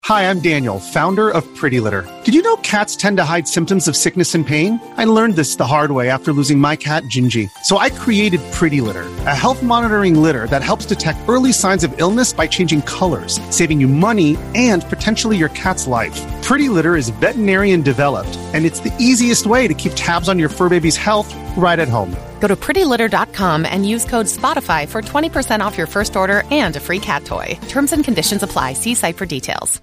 Hi, I'm Daniel, founder of Pretty Litter. Did you know cats tend to hide symptoms of sickness and pain? I learned this the hard way after losing my cat, Gingy. So I created Pretty Litter, a health monitoring litter that helps detect early signs of illness by changing colors, saving you money and potentially your cat's life. Pretty Litter is veterinarian developed, and it's the easiest way to keep tabs on your fur baby's health right at home. Go to prettylitter.com and use code SPOTIFY for 20% off your first order and a free cat toy. Terms and conditions apply. See site for details.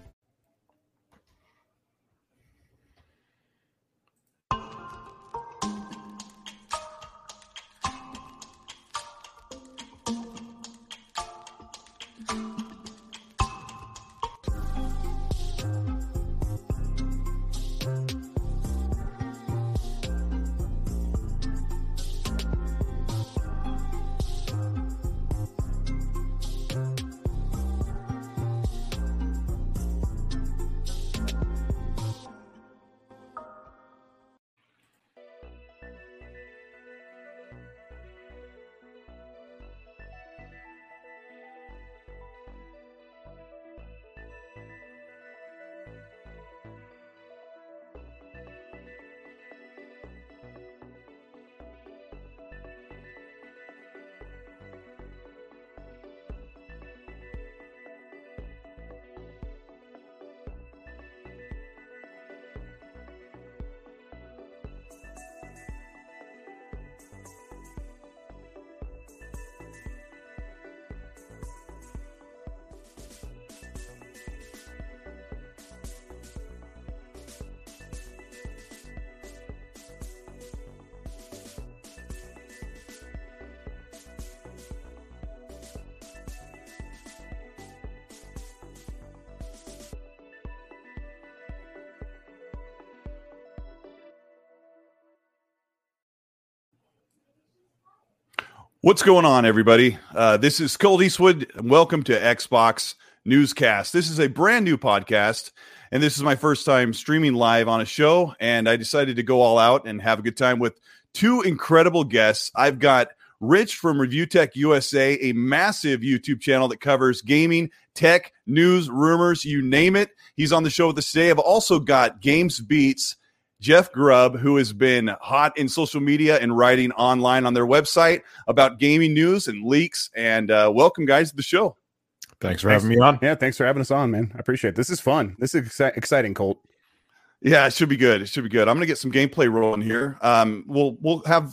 What's going on, everybody? This is Colt Eastwood. Welcome to Xbox Newscast. This is a brand new podcast, and this is my first time streaming live on a show, and I decided to go all out and have a good time with two incredible guests. I've got Rich from Review Tech USA, a massive YouTube channel that covers gaming, tech, news, rumors, you name it. He's on the show with us today. I've also got Games Beats Jeff Grubb, who has been hot in social media and writing online on their website about gaming news and leaks. And welcome, guys, to the show. Thanks for having me on. Yeah, thanks for having us on, man. I appreciate it. This is fun. This is exciting, Colt. Yeah, it should be good. It should be good. I'm going to get some gameplay rolling here. We'll have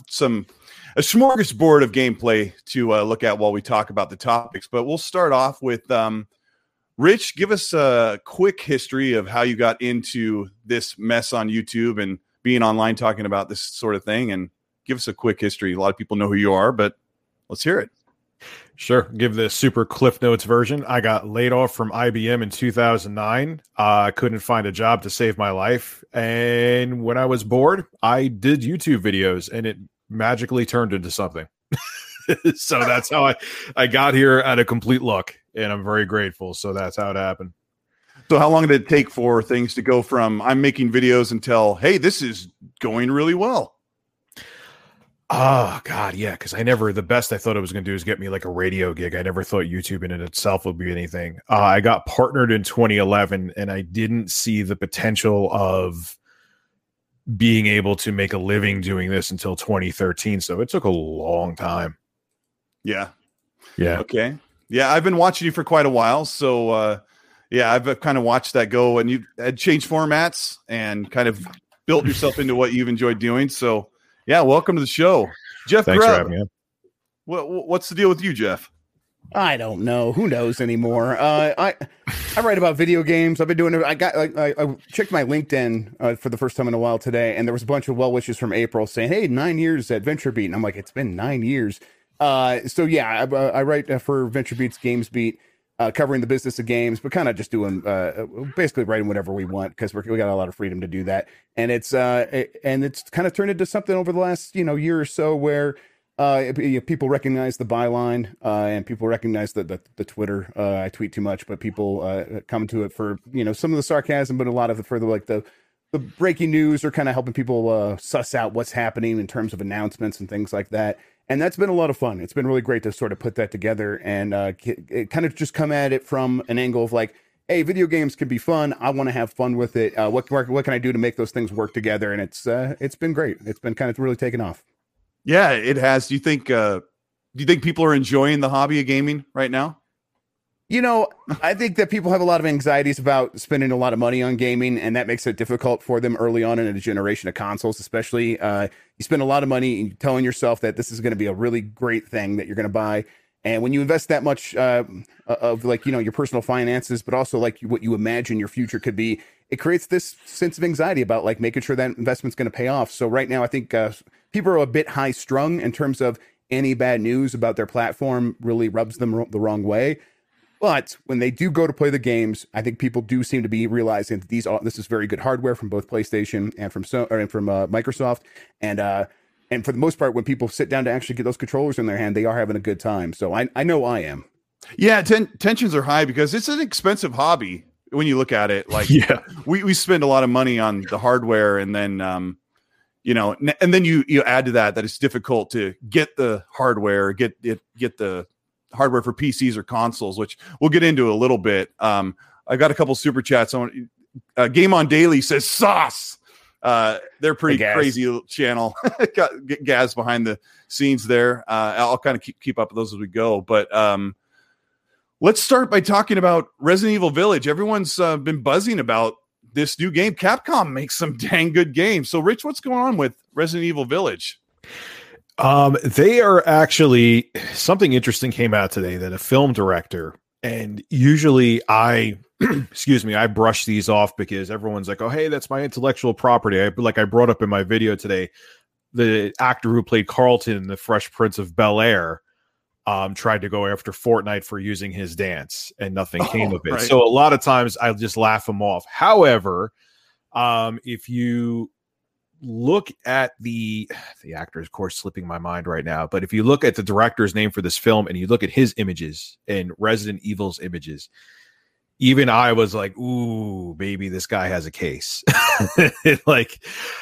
a smorgasbord of gameplay to look at while we talk about the topics. But we'll start off with Rich, give us a quick history of how you got into this mess on YouTube and being online talking about this sort of thing, and give us a quick history. A lot of people know who you are, but let's hear it. Sure. Give the super Cliff Notes version. I got laid off from IBM in 2009. I couldn't find a job to save my life. And when I was bored, I did YouTube videos, and it magically turned into something. So that's how I got here out of complete luck, and I'm very grateful. So that's how it happened. So how long did it take for things to go from I'm making videos until, hey, this is going really well? Oh, God, yeah, because the best I thought it was going to do is get me like a radio gig. I never thought YouTube in itself would be anything. I got partnered in 2011, and I didn't see the potential of being able to make a living doing this until 2013. So it took a long time. Yeah. Yeah. Okay. Yeah, I've been watching you for quite a while. So, yeah, I've kind of watched that go, and you had changed formats and kind of built yourself into what you've enjoyed doing. So, yeah, welcome to the show. Jeff Thanks Grubb. for having me on. What's the deal with you, Jeff? I don't know. Who knows anymore? I write about video games. I've been doing it. I checked my LinkedIn for the first time in a while today, and there was a bunch of well wishes from April saying, "Hey, 9 years at VentureBeat," and I'm like, "It's been 9 years." So yeah, I write for VentureBeat's Games Beat, covering the business of games, but kind of just doing basically writing whatever we want because we got a lot of freedom to do that. And it's kind of turned into something over the last year or so where people recognize the byline and people recognize the Twitter. I tweet too much, but people come to it for some of the sarcasm, but a lot of it for the breaking news or kind of helping people suss out what's happening in terms of announcements and things like that. And that's been a lot of fun. It's been really great to sort of put that together and it kind of just come at it from an angle of like, hey, video games can be fun. I want to have fun with it. What can I do to make those things work together? And it's been great. It's been kind of really taken off. Yeah, it has. Do you think people are enjoying the hobby of gaming right now? I think that people have a lot of anxieties about spending a lot of money on gaming, and that makes it difficult for them early on in a generation of consoles, especially. You spend a lot of money telling yourself that this is going to be a really great thing that you're going to buy. And when you invest that much of your personal finances, but also like what you imagine your future could be, it creates this sense of anxiety about like making sure that investment's going to pay off. So right now, I think people are a bit high strung in terms of any bad news about their platform really rubs them the wrong way. But when they do go to play the games, I think people do seem to be realizing that this is very good hardware from both PlayStation and from Microsoft, and for the most part, when people sit down to actually get those controllers in their hand, they are having a good time. So I know I am. Yeah, tensions are high because it's an expensive hobby when you look at it. Like, yeah, we spend a lot of money on the hardware, and then and then you add to that it's difficult to get the hardware, get the hardware for PCs or consoles, which we'll get into a little bit. I got a couple super chats on. Game on Daily says sauce. They're pretty crazy channel. Got Gaz behind the scenes there. I'll kind of keep up with those as we go. But let's start by talking about Resident Evil Village. Everyone's been buzzing about this new game. Capcom makes some dang good games. So, Rich, what's going on with Resident Evil Village? They are actually, something interesting came out today that a film director, and usually I brush these off because everyone's like, oh, hey, that's my intellectual property. I brought up in my video today, the actor who played Carlton in The Fresh Prince of Bel-Air tried to go after Fortnite for using his dance, and nothing came of it. Right. So a lot of times I just laugh him off. However, if you look at the actor, of course, slipping my mind right now, but if you look at the director's name for this film and you look at his images and Resident Evil's images, even I was like, ooh, maybe this guy has a case. Like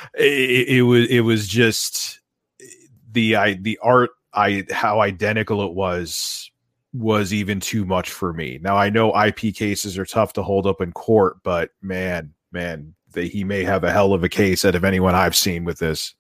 it was just the art, how identical it was even too much for me. Now I know IP cases are tough to hold up in court, but man, he may have a hell of a case out of anyone I've seen with this.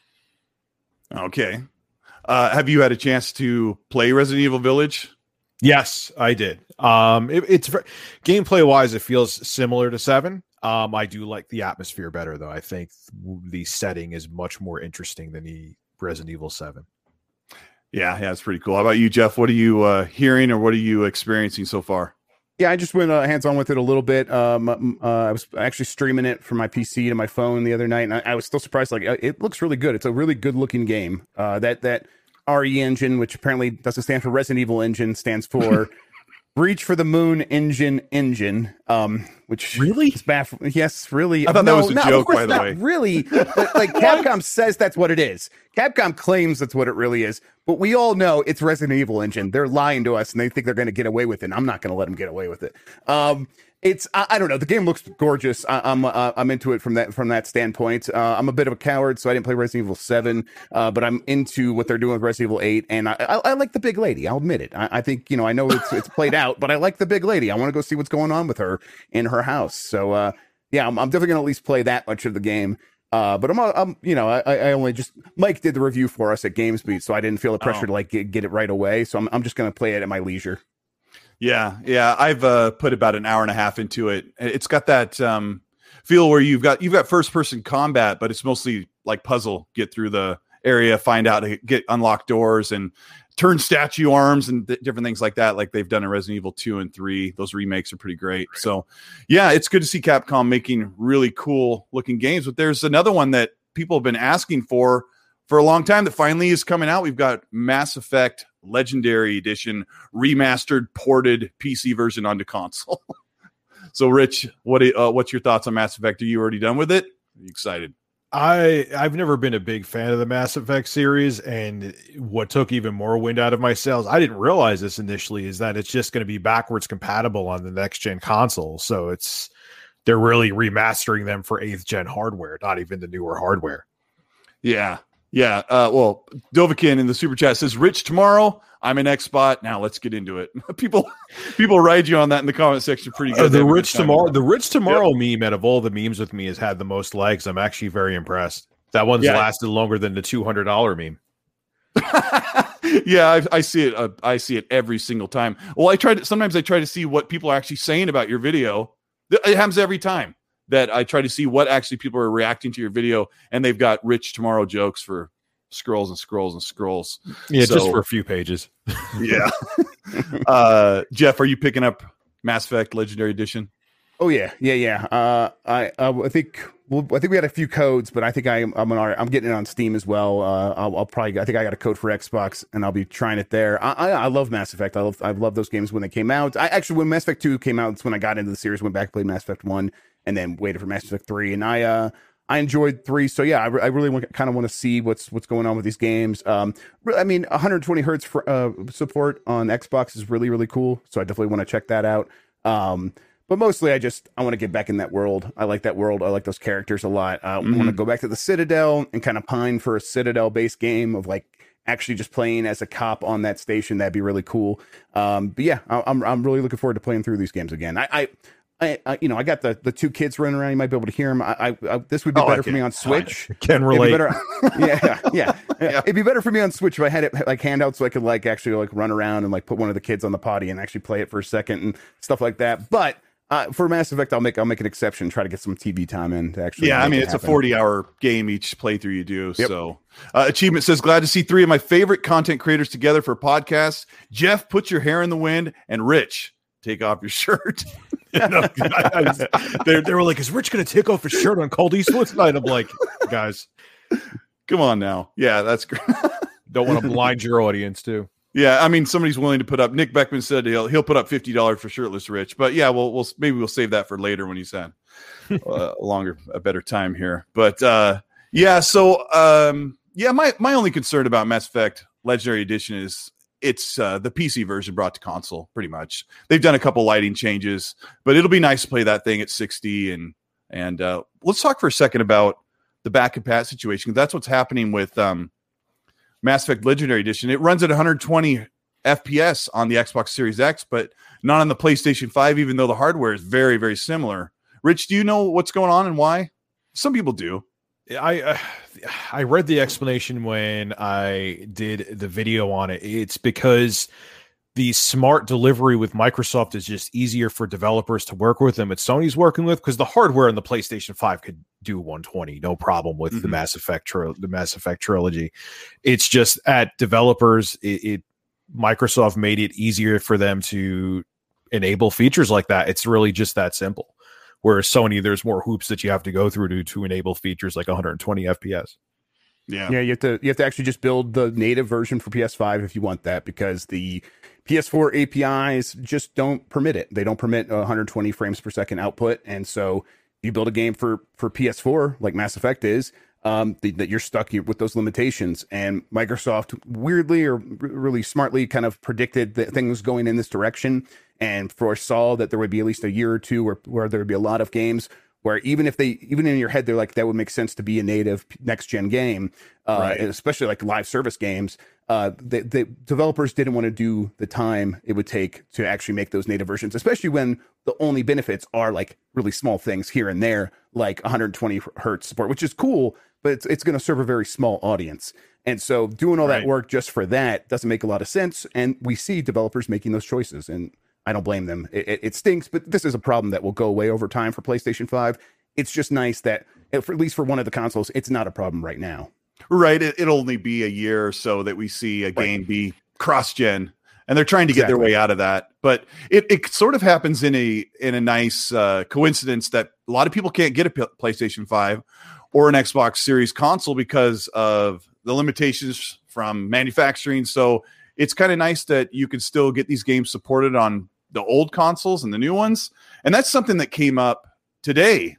Okay. Have you had a chance to play Resident Evil Village? Yes, I did. It's gameplay wise, it feels similar to 7. I do like the atmosphere better, though. I think the setting is much more interesting than the Resident Evil 7. Yeah, it's pretty cool. How about you, Jeff? What are you hearing or what are you experiencing so far? Yeah, I just went hands-on with it a little bit. I was actually streaming it from my PC to my phone the other night, and I was still surprised. Like, it looks really good. It's a really good-looking game. That RE engine, which apparently doesn't stand for Resident Evil Engine, stands for Reach for the Moon Engine, which really is baffling. Yes, really. I thought that was a joke, by the way. Really, but like Capcom says that's what it is. Capcom claims that's what it really is, but we all know it's Resident Evil Engine. They're lying to us, and they think they're going to get away with it. And I'm not going to let them get away with it. I don't know. The game looks gorgeous. I'm into it from that standpoint. I'm a bit of a coward, so I didn't play Resident Evil 7, but I'm into what they're doing with Resident Evil 8, and I like the big lady. I'll admit it. I think I know it's played out, but I like the big lady. I want to go see what's going on with her in her house. So I'm definitely gonna at least play that much of the game. But I only just Mike did the review for us at GamesBeat, so I didn't feel the pressure to get it right away. So I'm just gonna play it at my leisure. Yeah. I've put about an hour and a half into it. It's got that feel where you've got first person combat, but it's mostly like puzzle. Get through the area, find out to get unlock doors, and turn statue arms and different things like that, like they've done in Resident Evil 2 and 3. Those remakes are pretty great. So, yeah, it's good to see Capcom making really cool looking games. But there's another one that people have been asking for a long time that finally is coming out. We've got Mass Effect Legendary Edition, remastered, ported PC version onto console. So, Rich, what's your thoughts on Mass Effect? Are you already done with it? Are you excited? I've never been a big fan of the Mass Effect series, and what took even more wind out of my sails, I didn't realize this initially, is that it's just going to be backwards compatible on the next gen console. So they're really remastering them for 8th gen hardware, not even the newer hardware. Yeah. Yeah. Well, Dovakin in the super chat says, Rich tomorrow. I'm an Xbot. Now let's get into it. People ride you on that in the comment section pretty good. The Rich tomorrow meme out of all the memes with me has had the most likes. I'm actually very impressed. That one's lasted longer than the $200 meme. Yeah, I see it. I see it every single time. Well, sometimes I try to see what people are actually saying about your video. It happens every time that I try to see what actually people are reacting to your video, and they've got Rich tomorrow jokes for scrolls and scrolls and scrolls. Yeah, so, just for a few pages. Yeah. Jeff, are you picking up Mass Effect Legendary Edition? Oh yeah. I think we had a few codes, but I think I'm getting it on Steam as well. I think I got a code for Xbox, and I'll be trying it there. I love Mass Effect. I love those games when they came out. When Mass Effect 2 came out, it's when I got into the series, went back and played Mass Effect 1, and then waited for Mass Effect 3, and I enjoyed 3. So yeah, I really kind of want to see what's going on with these games. I mean, 120 hertz for, support on Xbox is really, really cool. So I definitely want to check that out. But mostly, I want to get back in that world. I like that world. I like those characters a lot. I want to go back to the Citadel and kind of pine for a Citadel-based game of like actually just playing as a cop on that station. That'd be really cool. But yeah, I'm really looking forward to playing through these games again. I got the two kids running around. You might be able to hear them. This would be better for me on Switch. Can relate. Yeah. It'd be better for me on Switch if I had it like handouts so I could like actually like run around and like put one of the kids on the potty and actually play it for a second and stuff like that. But for Mass Effect, I'll make an exception. Try to get some TV time in to actually. Yeah, I mean it's happen. A 40-hour game each playthrough you do. Yep. So, Achievement says, glad to see 3 of my favorite content creators together for podcasts. Jeff, put your hair in the wind, and Rich, take off your shirt. They were like, is Rich going to take off his shirt on Cold Eastwood tonight? I'm like, guys, come on now. Yeah, that's great. Don't want to blind your audience too. Yeah, I mean, somebody's willing to put up. Nick Beckman said he'll put up $50 for shirtless Rich, but yeah, we'll save that for later when he's had a better time here. But yeah, so my only concern about Mass Effect Legendary Edition is it's the PC version brought to console. Pretty much, they've done a couple lighting changes, but it'll be nice to play that thing at 60. And let's talk for a second about the back compat situation. That's what's happening with Mass Effect Legendary Edition. It runs at 120 FPS on the Xbox Series X, but not on the PlayStation 5, even though the hardware is very, very similar. Rich, do you know what's going on and why? Some people do. I read the explanation when I did the video on it. It's because the smart delivery with Microsoft is just easier for developers to work with than what Sony's working with, because the hardware in the PlayStation 5 could do 120, no problem with the Mass Effect trilogy. It's just at developers, Microsoft made it easier for them to enable features like that. It's really just that simple. Whereas Sony, there's more hoops that you have to go through to enable features like 120 FPS. Yeah, you have to actually just build the native version for PS5 if you want that, because the PS4 APIs just don't permit it. They don't permit 120 frames per second output, and so you build a game for PS4 like Mass Effect is, that you're stuck with those limitations. And Microsoft weirdly or really smartly kind of predicted that things going in this direction and foresaw that there would be at least a year or two where there would be a lot of games where even in your head, they're like, that would make sense to be a native next gen game, right. Especially like live service games. The developers didn't want to do the time it would take to actually make those native versions, especially when the only benefits are like really small things here and there, like 120 hertz support, which is cool, but it's going to serve a very small audience. And so doing all that work just for that doesn't make a lot of sense. And we see developers making those choices, and I don't blame them. It stinks, but this is a problem that will go away over time for PlayStation 5. It's just nice that, at least for one of the consoles, it's not a problem right now. Right. It'll only be a year or so that we see a game be cross-gen, and they're trying to get their way out of that. But it sort of happens in a nice coincidence that a lot of people can't get a PlayStation 5 or an Xbox Series console because of the limitations from manufacturing. So it's kind of nice that you can still get these games supported on the old consoles and the new ones. And that's something that came up today.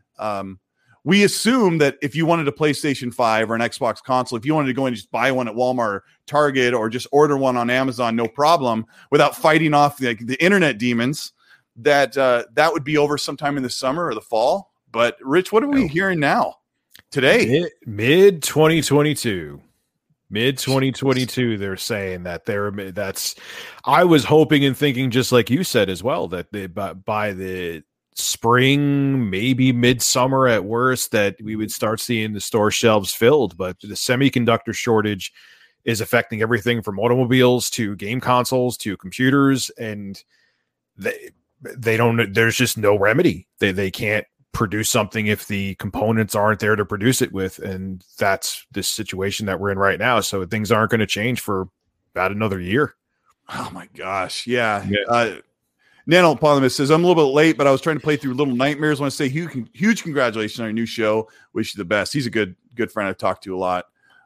We assume that if you wanted a PlayStation 5 or an Xbox console, if you wanted to go and just buy one at Walmart or Target or just order one on Amazon, no problem, without fighting off the internet demons, that would be over sometime in the summer or the fall. But Rich, what are we hearing now? Today? Mid 2022. Mid 2022, they're saying that I was hoping and thinking, just like you said as well, that by the spring, maybe midsummer at worst, that we would start seeing the store shelves filled. But the semiconductor shortage is affecting everything from automobiles to game consoles to computers, and they don't. There's just no remedy. They can't produce something if the components aren't there to produce it with, and that's the situation that we're in right now. So things aren't going to change for about another year. Oh my gosh, yeah. Nanopolymus says, I'm a little bit late, but I was trying to play through Little Nightmares. I want to say huge congratulations on your new show. Wish you the best. He's a good friend I've talked to a lot.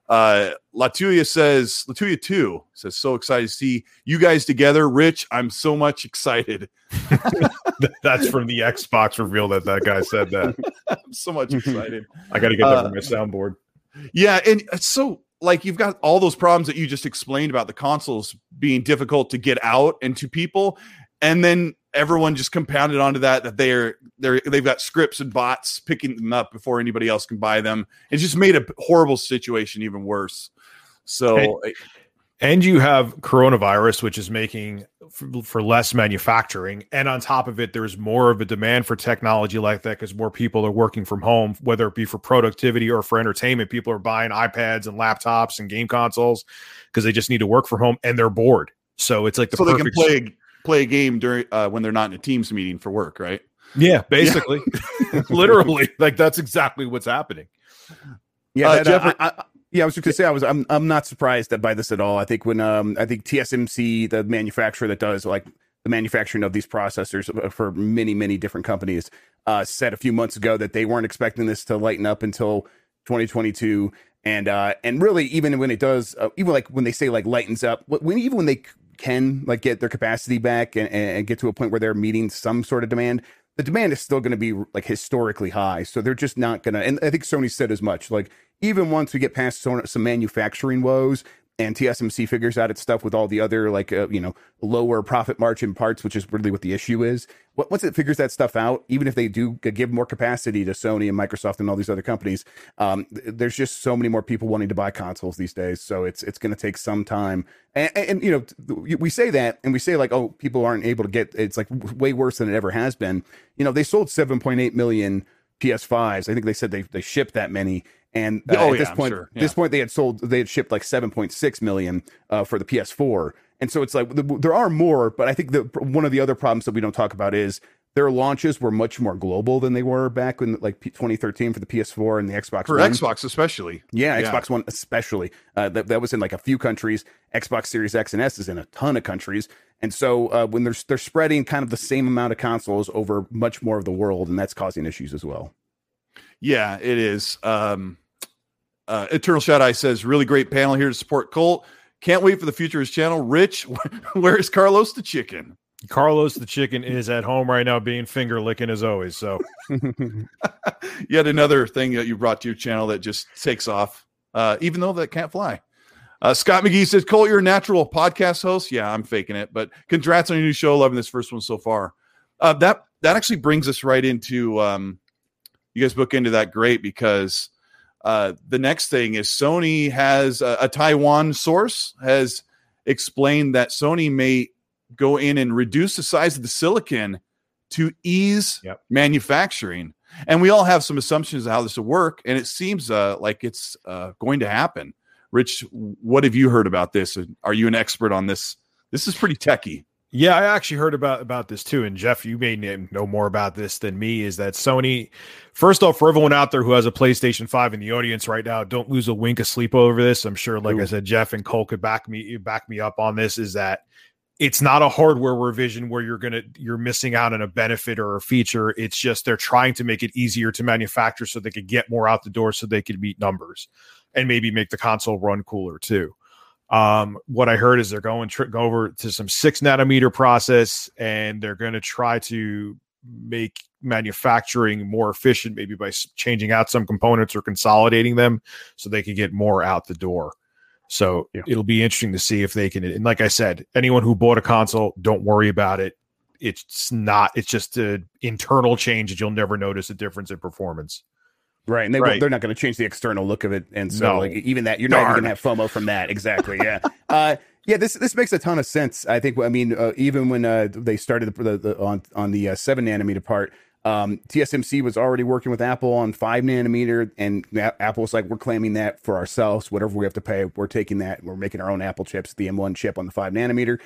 Latuya 2 says, so excited to see you guys together. Rich, I'm so much excited. That's from the Xbox reveal that guy said that. I'm so much excited. I got to get that from my soundboard. Yeah, and so like you've got all those problems that you just explained about the consoles being difficult to get out and to people, and then everyone just compounded onto that they've got scripts and bots picking them up before anybody else can buy them. It just made a horrible situation even worse. So, and you have coronavirus, which is making for less manufacturing. And on top of it, there's more of a demand for technology like that because more people are working from home, whether it be for productivity or for entertainment. People are buying iPads and laptops and game consoles because they just need to work from home and they're bored. So it's like they can play a game during when they're not in a Teams meeting for work, right? Yeah, basically. Yeah. Literally, like that's exactly what's happening. Yeah, I was just gonna say I'm not surprised by this at all. I think when I think TSMC, the manufacturer that does like the manufacturing of these processors for many different companies, said a few months ago that they weren't expecting this to lighten up until 2022, and really even when it does, even like when they say like lightens up, even when they can like get their capacity back and get to a point where they're meeting some sort of demand, the demand is still going to be like historically high. So they're just not going to, and I think Sony said as much, like even once we get past some manufacturing woes and TSMC figures out its stuff with all the other like, lower profit margin parts, which is really what the issue is. Once it figures that stuff out, even if they do give more capacity to Sony and Microsoft and all these other companies, there's just so many more people wanting to buy consoles these days. So it's going to take some time. And we say that, and we say like, oh, people aren't able to get. It's like way worse than it ever has been. They sold 7.8 million PS5s. I think they said they shipped that many. And at this point, they had shipped like 7.6 million for the PS4. And so it's like there are more, but I think one of the other problems that we don't talk about is their launches were much more global than they were back in like 2013 for the PS4 and the Xbox One. Xbox especially. Yeah, Xbox One especially. That was in like a few countries. Xbox Series X and S is in a ton of countries. And so when they're spreading kind of the same amount of consoles over much more of the world, and that's causing issues as well. Yeah, it is. Eternal Shadow says, really great panel here to support Colt. Can't wait for the future of his channel. Rich, where's Carlos the chicken? Carlos the chicken is at home right now being finger licking as always. So yet another thing that you brought to your channel that just takes off, even though that can't fly. Scott McGee says, Colt, you're a natural podcast host. Yeah, I'm faking it, but congrats on your new show. Loving this first one so far. That actually brings us right into you guys book into that great because the next thing is Sony has a Taiwan source has explained that Sony may go in and reduce the size of the silicon to ease manufacturing. And we all have some assumptions of how this will work. And it seems like it's going to happen. Rich, what have you heard about this? Are you an expert on this? This is pretty techie. Yeah, I actually heard about this too. And Jeff, you may know more about this than me, is that Sony, first off, for everyone out there who has a PlayStation 5 in the audience right now, don't lose a wink of sleep over this. I'm sure, like I said, Jeff and Cole could back me up on this, is that it's not a hardware revision where you're missing out on a benefit or a feature. It's just they're trying to make it easier to manufacture so they could get more out the door so they could meet numbers and maybe make the console run cooler too. What I heard is they're going go over to some 6 nanometer process, and they're going to try to make manufacturing more efficient, maybe by changing out some components or consolidating them so they could get more out the door. So it'll be interesting to see if they can. And like I said, anyone who bought a console, don't worry about it. It's just an internal change that you'll never notice a difference in performance. Right, and they're not going to change the external look of it, and so like even that you're not even going to have FOMO from that. Exactly, yeah, yeah. This makes a ton of sense. I think. I mean, even when they started on the 7 nanometer part, TSMC was already working with Apple on 5 nanometer, and Apple was like, we're claiming that for ourselves. Whatever we have to pay, we're taking that. We're making our own Apple chips, the M1 chip on the 5 nanometer,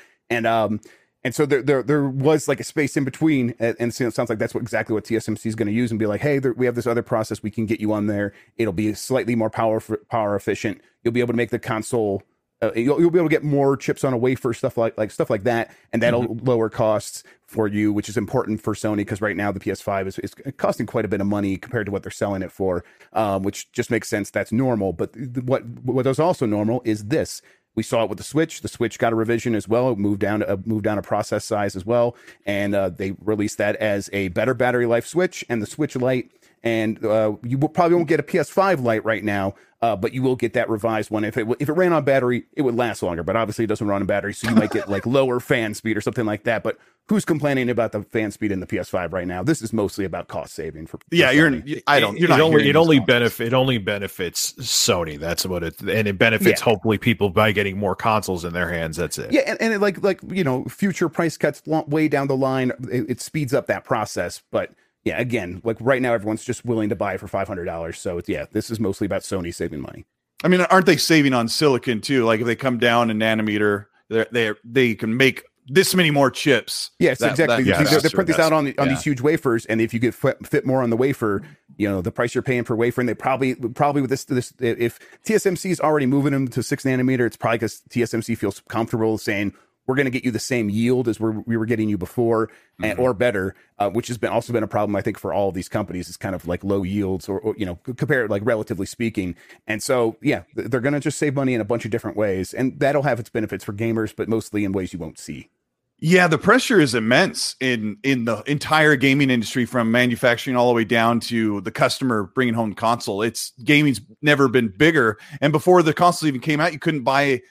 and so there was like a space in between, and so it sounds like that's exactly what TSMC is going to use and be like, hey, we have this other process we can get you on there. It'll be slightly more power efficient. You'll be able to make the console. You'll be able to get more chips on a wafer, stuff like that, and that'll lower costs for you, which is important for Sony because right now the PS5 is costing quite a bit of money compared to what they're selling it for, which just makes sense. That's normal. But what is also normal is this. We saw it with the Switch. The Switch got a revision as well. It moved down a process size as well, and they released that as a better battery life Switch and the Switch Lite. And you probably won't get a PS5 Lite right now, but you will get that revised one. If it ran on battery, it would last longer. But obviously, it doesn't run on battery, so you might get like lower fan speed or something like that. But who's complaining about the fan speed in the PS5 right now? This is mostly about cost saving for It only benefits Sony. That's what it benefits hopefully people by getting more consoles in their hands. That's it. Yeah, and it, like future price cuts way down the line, it speeds up that process, but. Yeah, again, like right now, everyone's just willing to buy it for $500. So this is mostly about Sony saving money. I mean, aren't they saving on silicon too? Like if they come down a nanometer, they can make this many more chips. Yes, exactly. They print these out on these huge wafers, and if you get fit more on the wafer, the price you're paying per wafer, and they probably with this if TSMC is already moving them to 6 nanometer, it's probably because TSMC feels comfortable saying, we're going to get you the same yield as we were getting you before, or better, which has also been a problem, I think, for all of these companies. Is kind of like low yields, or compared, like relatively speaking. And so, they're going to just save money in a bunch of different ways, and that'll have its benefits for gamers, but mostly in ways you won't see. Yeah, the pressure is immense in the entire gaming industry, from manufacturing all the way down to the customer bringing home the console. Gaming's never been bigger, and before the console even came out, you couldn't buy.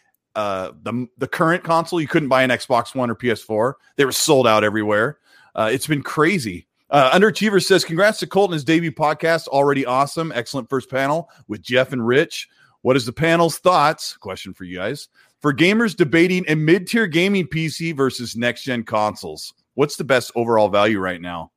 The current console, you couldn't buy an Xbox One or PS4. They were sold out everywhere. It's been crazy. Underachiever says, congrats to Colt and his debut podcast. Already awesome. Excellent first panel with Jeff and Rich. What is the panel's thoughts? Question for you guys. For gamers debating a mid-tier gaming PC versus next-gen consoles, what's the best overall value right now?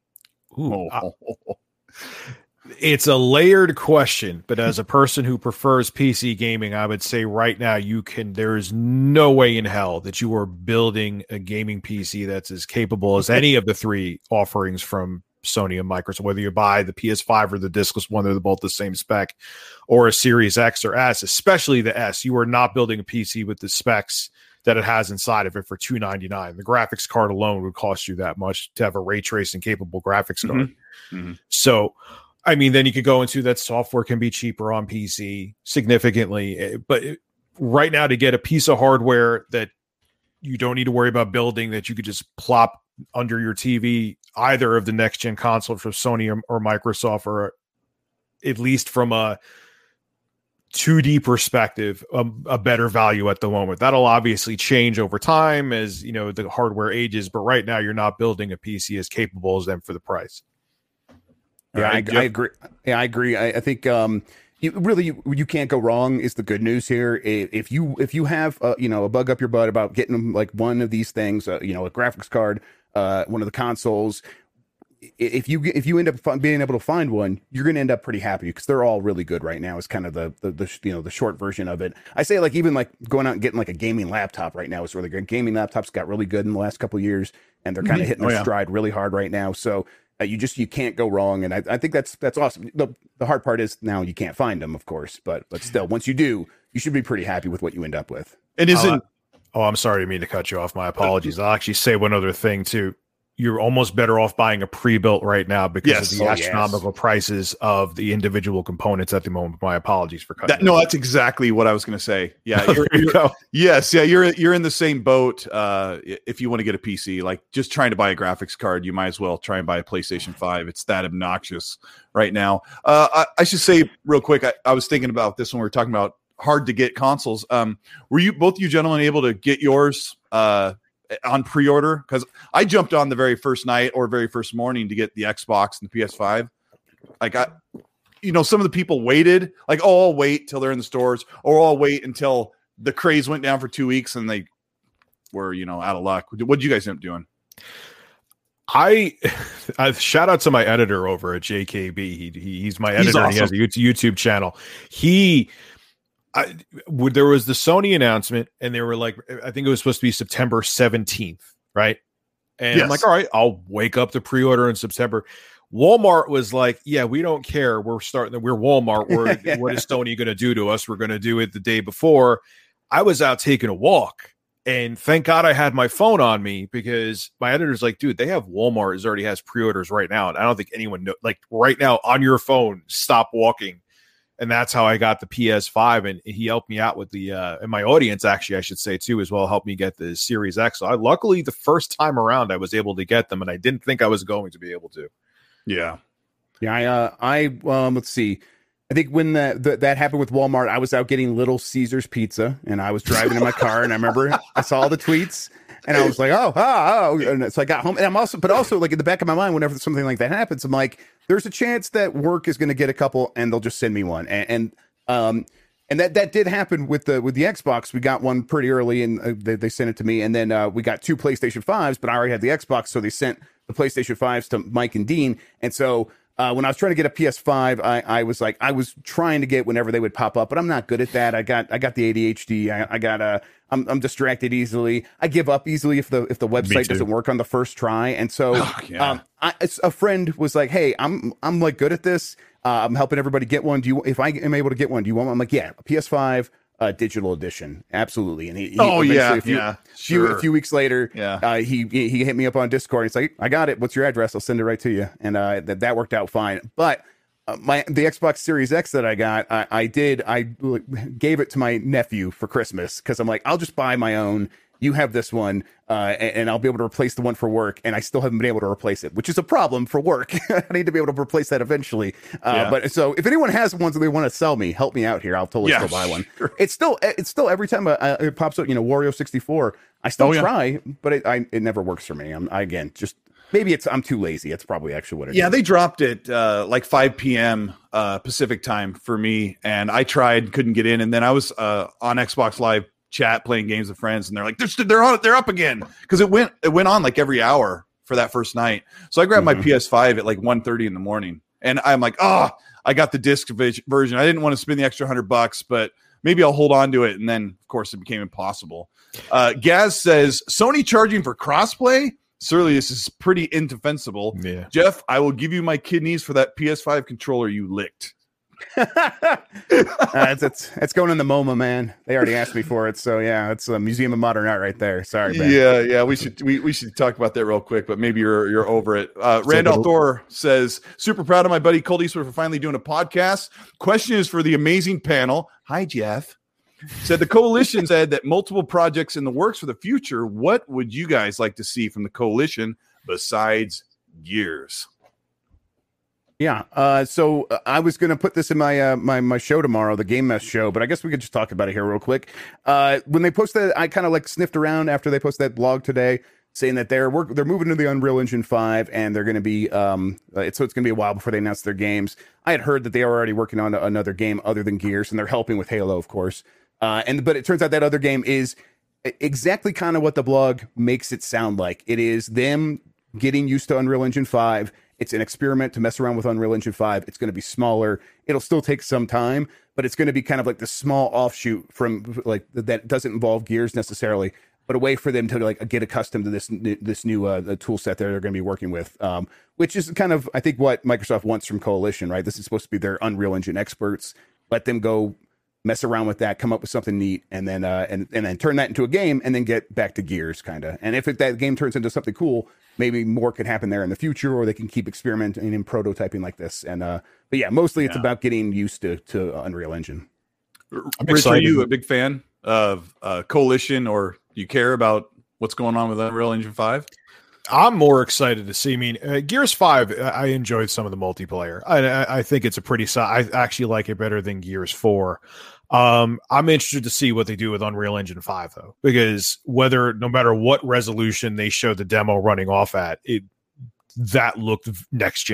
It's a layered question, but as a person who prefers PC gaming, I would say right now there's no way in hell that you are building a gaming PC that's as capable as any of the three offerings from Sony and Microsoft. Whether you buy the PS5 or the discless one, they're both the same spec, or a Series X or S, especially the S. You are not building a PC with the specs that it has inside of it for $299. The graphics card alone would cost you that much to have a ray tracing capable graphics card. So, I mean, then you could go into that software can be cheaper on PC significantly, but right now to get a piece of hardware that you don't need to worry about building, that you could just plop under your TV, either of the next gen console from Sony or Microsoft, or at least from a 2D perspective, a better value at the moment. That'll obviously change over time as the hardware ages, but right now you're not building a PC as capable as them for the price. Yeah, I agree. Yeah, I agree. I think you can't go wrong is the good news here. If you have a bug up your butt about getting like one of these things, a graphics card, one of the consoles, if you end up being able to find one, you're going to end up pretty happy because they're all really good right now. Is kind of the short version of it. I say like even like going out and getting like a gaming laptop right now is really good. Gaming laptops got really good in the last couple of years, and they're kind of hitting their stride really hard right now. So. You can't go wrong, and I think that's awesome. The hard part is now you can't find them, of course, but still, once you do, you should be pretty happy with what you end up with. And isn't? I'm sorry, I mean to cut you off. My apologies. I'll actually say one other thing too. You're almost better off buying a pre-built right now because of the astronomical prices of the individual components at the moment. My apologies for cutting. No, that's exactly what I was going to say. Yeah, you're in the same boat. If you want to get a PC, like just trying to buy a graphics card, you might as well try and buy a PlayStation 5. It's that obnoxious right now. I should say real quick, I was thinking about this when we were talking about hard to get consoles. Were you both you gentlemen able to get yours on pre-order? Because I jumped on the very first night or very first morning to get the Xbox and the PS5. some of the people waited, like, oh, I'll wait till they're in the stores, or I'll wait until the craze went down for 2 weeks and they were, out of luck. What did you guys end up doing? I shout out to my editor over at JKB. He's my editor. Awesome. He has a YouTube channel. There was the Sony announcement, and they were like, I think it was supposed to be September 17th, right? And yes. I'm like, all right, I'll wake up the pre-order in September. Walmart was like, yeah, we don't care. We're Walmart. What is Sony going to do to us? We're going to do it the day before. I was out taking a walk, and thank God I had my phone on me, because my editor's like, dude, they have Walmart already has pre-orders right now. And I don't think anyone like right now on your phone, stop walking. And that's how I got the PS5, and he helped me out with the and my audience, actually, I should say too, as well, helped me get the Series X. So luckily the first time around I was able to get them, and I didn't think I was going to be able to. Yeah. Let's see. I think when that happened with Walmart, I was out getting Little Caesars pizza, and I was driving in my car, and I remember I saw the tweets, and I was like, oh, and so I got home, and but also like in the back of my mind, whenever something like that happens, I'm like, there's a chance that work is going to get a couple, and they'll just send me one, and that did happen with the Xbox. We got one pretty early, and they sent it to me, and then we got 2 PlayStation 5s, but I already had the Xbox, so they sent the PlayStation 5s to Mike and Dean, and so. When I was trying to get a PS5, I was trying to get whenever they would pop up, but I'm not good at that. I got the ADHD. I'm distracted easily. I give up easily if the website doesn't work on the first try. And so, a friend was like, "Hey, I'm like good at this. I'm helping everybody get one. If I am able to get one, do you want one?" I'm like, "Yeah, a PS5." Digital edition, absolutely. And a few weeks later, he hit me up on Discord. He's like, I got it. What's your address? I'll send it right to you. And that worked out fine. But the Xbox Series X that I got, I gave it to my nephew for Christmas, because I'm like, I'll just buy my own. You have this one, and I'll be able to replace the one for work, and I still haven't been able to replace it, which is a problem for work. I need to be able to replace that eventually. But so if anyone has ones that they want to sell me, help me out here. I'll totally still buy one. Sure. It's still every time it pops up, Wario 64, I still try, but it never works for me. Maybe I'm too lazy. It's probably actually what it is. Yeah, they dropped it like 5 p.m. Pacific time for me, and I tried, couldn't get in, and then I was on Xbox Live chat playing games with friends, and they're like, they're up again, because it went on like every hour for that first night. So I grabbed my PS5 at like 1:30 in the morning, and I'm like, I got the disc version. I didn't want to spend the extra $100, but maybe I'll hold on to it. And then of course it became impossible. Gaz says, Sony charging for crossplay? Certainly this is pretty indefensible. Yeah. Jeff, I will give you my kidneys for that PS5 controller you licked. It's going in the MoMA, man. They already asked me for it, so yeah, it's a Museum of Modern Art right there. Sorry, man. Yeah. We should talk about that real quick, but maybe you're over it. Randall Thor says, super proud of my buddy Colt Eastwood for finally doing a podcast. Question is for the amazing panel. Hi, Jeff. Said the coalition said that multiple projects in the works for the future. What would you guys like to see from the coalition besides Gears? Yeah, so I was going to put this in my my show tomorrow, the Game Mess show, but I guess we could just talk about it here real quick. When they posted, I kind of like sniffed around after they posted that blog today, saying that they're moving to the Unreal Engine 5, and they're going to be it's going to be a while before they announce their games. I had heard that they are already working on another game other than Gears, and they're helping with Halo, of course. But it turns out that other game is exactly kind of what the blog makes it sound like. It is them getting used to Unreal Engine 5. It's an experiment to mess around with Unreal Engine 5. It's going to be smaller. It'll still take some time, but it's going to be kind of like the small offshoot from like that doesn't involve Gears necessarily, but a way for them to like get accustomed to this new tool set that they're going to be working with, which is kind of, I think, what Microsoft wants from Coalition, right? This is supposed to be their Unreal Engine experts. Let them go mess around with that, come up with something neat, and then and then turn that into a game, and then get back to Gears, kind of. And if that game turns into something cool, maybe more could happen there in the future, or they can keep experimenting and prototyping like this. And but yeah, mostly it's about getting used to Unreal Engine. Rich, are you a big fan of Coalition, or do you care about what's going on with Unreal Engine 5? I'm more excited to see. I mean, Gears 5, I enjoyed some of the multiplayer. I think it's a pretty I actually like it better than Gears 4. I'm interested to see what they do with Unreal Engine 5, though, because no matter what resolution they show the demo running off at, that looked next gen.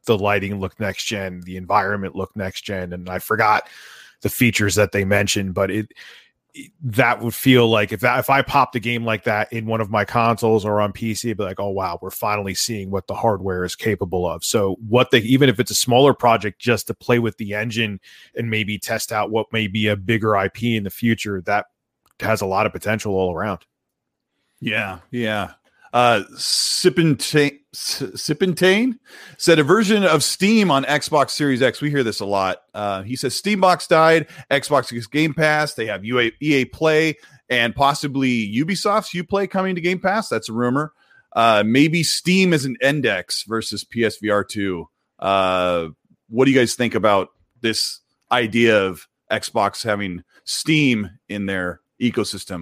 the lighting looked next gen, the environment looked next gen, and I forgot the features that they mentioned, but that would feel like if I popped a game like that in one of my consoles or on PC, it'd be like, oh wow, we're finally seeing what the hardware is capable of. So even if it's a smaller project, just to play with the engine and maybe test out what may be a bigger IP in the future, that has a lot of potential all around. Yeah. Sippintane said a version of Steam on Xbox Series X. We hear this a lot. He says Steambox died. Xbox gets Game Pass. They have EA Play and possibly Ubisoft's Uplay coming to Game Pass. That's a rumor. Maybe Steam is an index versus PSVR 2. What do you guys think about this idea of Xbox having Steam in their ecosystem?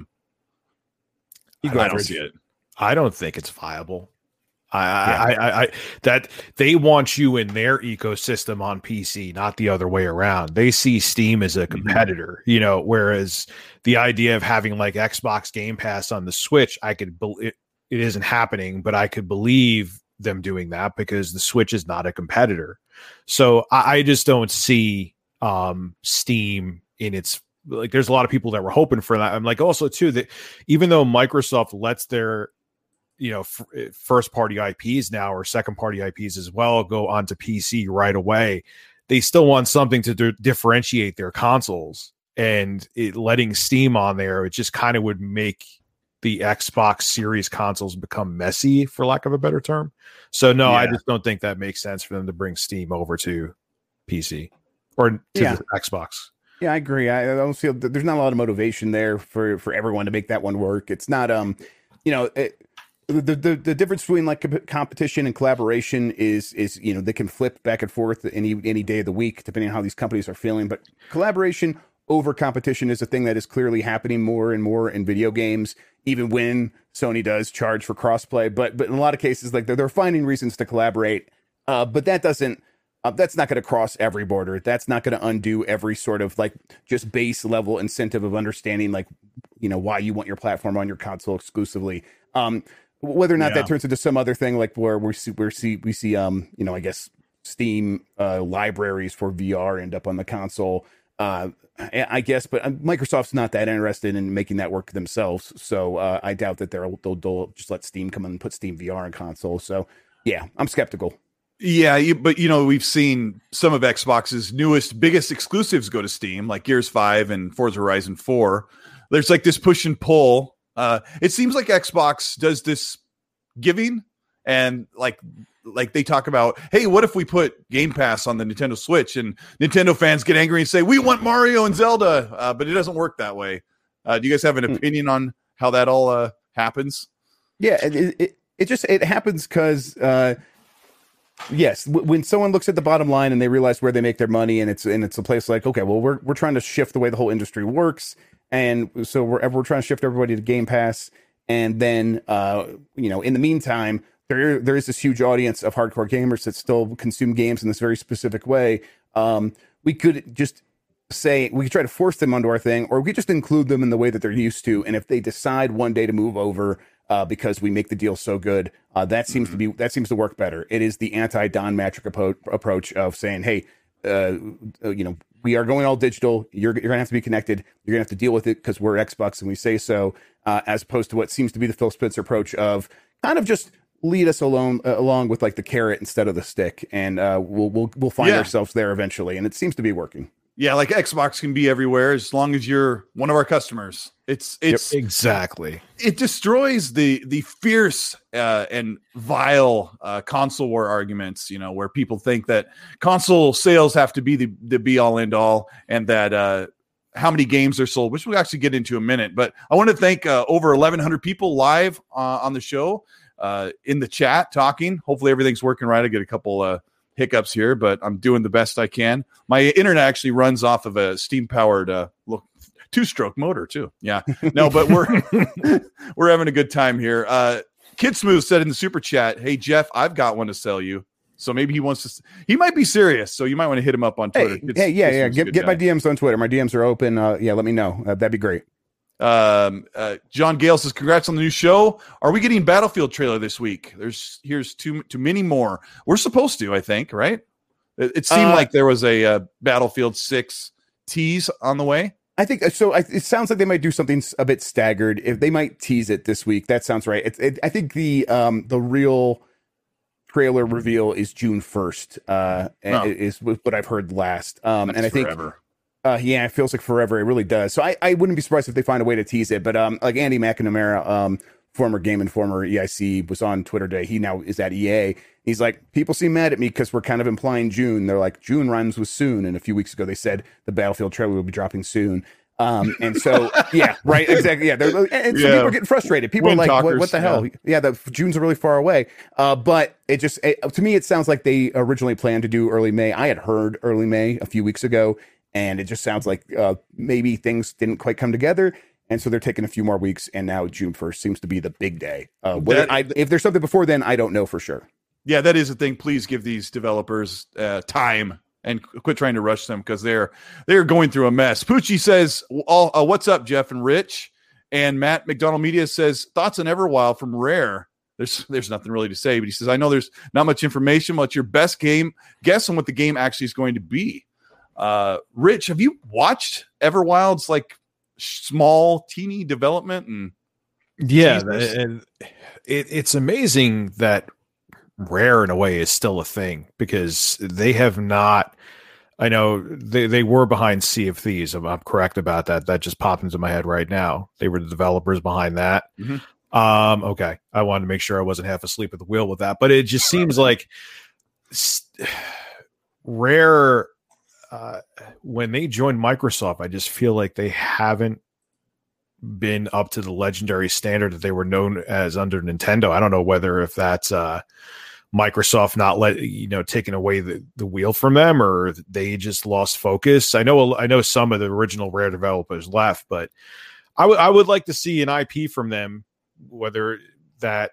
I don't see it. I don't think it's viable. I that they want you in their ecosystem on PC, not the other way around. They see Steam as a competitor, whereas the idea of having like Xbox Game Pass on the Switch, it isn't happening, but I could believe them doing that because the Switch is not a competitor. So I just don't see Steam in its, like, there's a lot of people that were hoping for that. I'm like, also too, that even though Microsoft lets their first party IPs now or second party IPs as well go onto PC right away, they still want something to differentiate their consoles, and letting Steam on there, it just kind of would make the Xbox Series consoles become messy, for lack of a better term. So no, I just don't think that makes sense for them to bring Steam over to PC or to the Xbox. Yeah, I agree. I don't feel there's not a lot of motivation there for everyone to make that one work. It's not the difference between like competition and collaboration is they can flip back and forth any day of the week depending on how these companies are feeling. But collaboration over competition is a thing that is clearly happening more and more in video games, even when Sony does charge for crossplay. But in a lot of cases, like they're finding reasons to collaborate. But that doesn't. That's not going to cross every border. That's not going to undo every sort of like just base level incentive of understanding like why you want your platform on your console exclusively. Whether or not that turns into some other thing, like where we see I guess Steam libraries for VR end up on the console, I guess, but Microsoft's not that interested in making that work themselves. So I doubt that they'll just let Steam come in and put Steam VR on console. So yeah, I'm skeptical. Yeah, but we've seen some of Xbox's biggest exclusives go to Steam, like Gears 5 and Forza Horizon 4. There's like this push and pull. It seems like Xbox does this giving, and like they talk about, hey, what if we put Game Pass on the Nintendo Switch? And Nintendo fans get angry and say, we want Mario and Zelda, but it doesn't work that way. Do you guys have an opinion on how that all happens? Yeah, it happens because yes, when someone looks at the bottom line and they realize where they make their money, and it's a place like, okay, well, we're trying to shift the way the whole industry works. And so we're trying to shift everybody to Game Pass, and then in the meantime, there is this huge audience of hardcore gamers that still consume games in this very specific way. We could just say we could try to force them onto our thing, or we could just include them in the way that they're used to. And if they decide one day to move over because we make the deal so good, that seems to work better. It is the anti-Don Matrick approach of saying, hey, we are going all digital. You're going to have to be connected. You're going to have to deal with it because we're Xbox and we say so, as opposed to what seems to be the Phil Spencer approach of kind of just lead us along with like the carrot instead of the stick. And we'll find ourselves there eventually. And it seems to be working. Yeah. Like Xbox can be everywhere as long as you're one of our customers. It's exactly. It destroys the fierce and vile console war arguments, where people think that console sales have to be the be all end all, and that how many games are sold, which we'll actually get into in a minute. But I want to thank over 1,100 people live on the show, in the chat talking. Hopefully everything's working right. I get a couple hiccups here, but I'm doing the best I can. My internet actually runs off of a steam powered two-stroke motor too. Yeah, no, but we're having a good time here. Kid Smooth said in the super chat, "Hey Jeff, I've got one to sell you." So maybe he might be serious. So you might want to hit him up on Twitter. Get my DMs on Twitter. My DMs are open. Let me know. That'd be great. John Gale says, congrats on the new show. Are we getting Battlefield trailer this week? Here's too many more. We're supposed to, I think, right? It seemed like there was a Battlefield 6 tease on the way. I think so. It sounds like they might do something a bit staggered. If they might tease it this week, that sounds right. I think the real trailer reveal is June 1st. Is what I've heard last. And I think forever. Yeah, it feels like forever. It really does. So I wouldn't be surprised if they find a way to tease it. But like Andy McNamara, former Game Informer EIC, was on Twitter today. He now is at EA. He's like, people seem mad at me because we're kind of implying June. They're like, June rhymes with soon. And a few weeks ago, they said the Battlefield trailer will be dropping soon. And so, yeah, right, exactly. Yeah, and some people are getting frustrated. People are like, what the hell? Yeah, the June's really far away. But to me, it sounds like they originally planned to do early May. I had heard early May a few weeks ago, and it just sounds like maybe things didn't quite come together. And so they're taking a few more weeks, and now June 1st seems to be the big day. If there's something before then, I don't know for sure. Yeah, that is the thing. Please give these developers time and quit trying to rush them because they're going through a mess. Poochie says, what's up, Jeff and Rich? And Matt McDonald Media says, thoughts on Everwild from Rare. There's nothing really to say, but he says, I know there's not much information. What's your best guess on what the game actually is going to be? Rich, have you watched Everwild's like small, teeny development? And and it's amazing that Rare in a way is still a thing because they have not. I know they were behind Sea of Thieves. I'm correct about that. That just popped into my head right now. They were the developers behind that. Mm-hmm. Okay. I wanted to make sure I wasn't half asleep at the wheel with that, but it just seems like Rare, when they joined Microsoft, I just feel like they haven't been up to the legendary standard that they were known as under Nintendo. I don't know whether if that's Microsoft not taking away the wheel from them, or they just lost focus. I know some of the original Rare developers left, but I would like to see an IP from them, whether that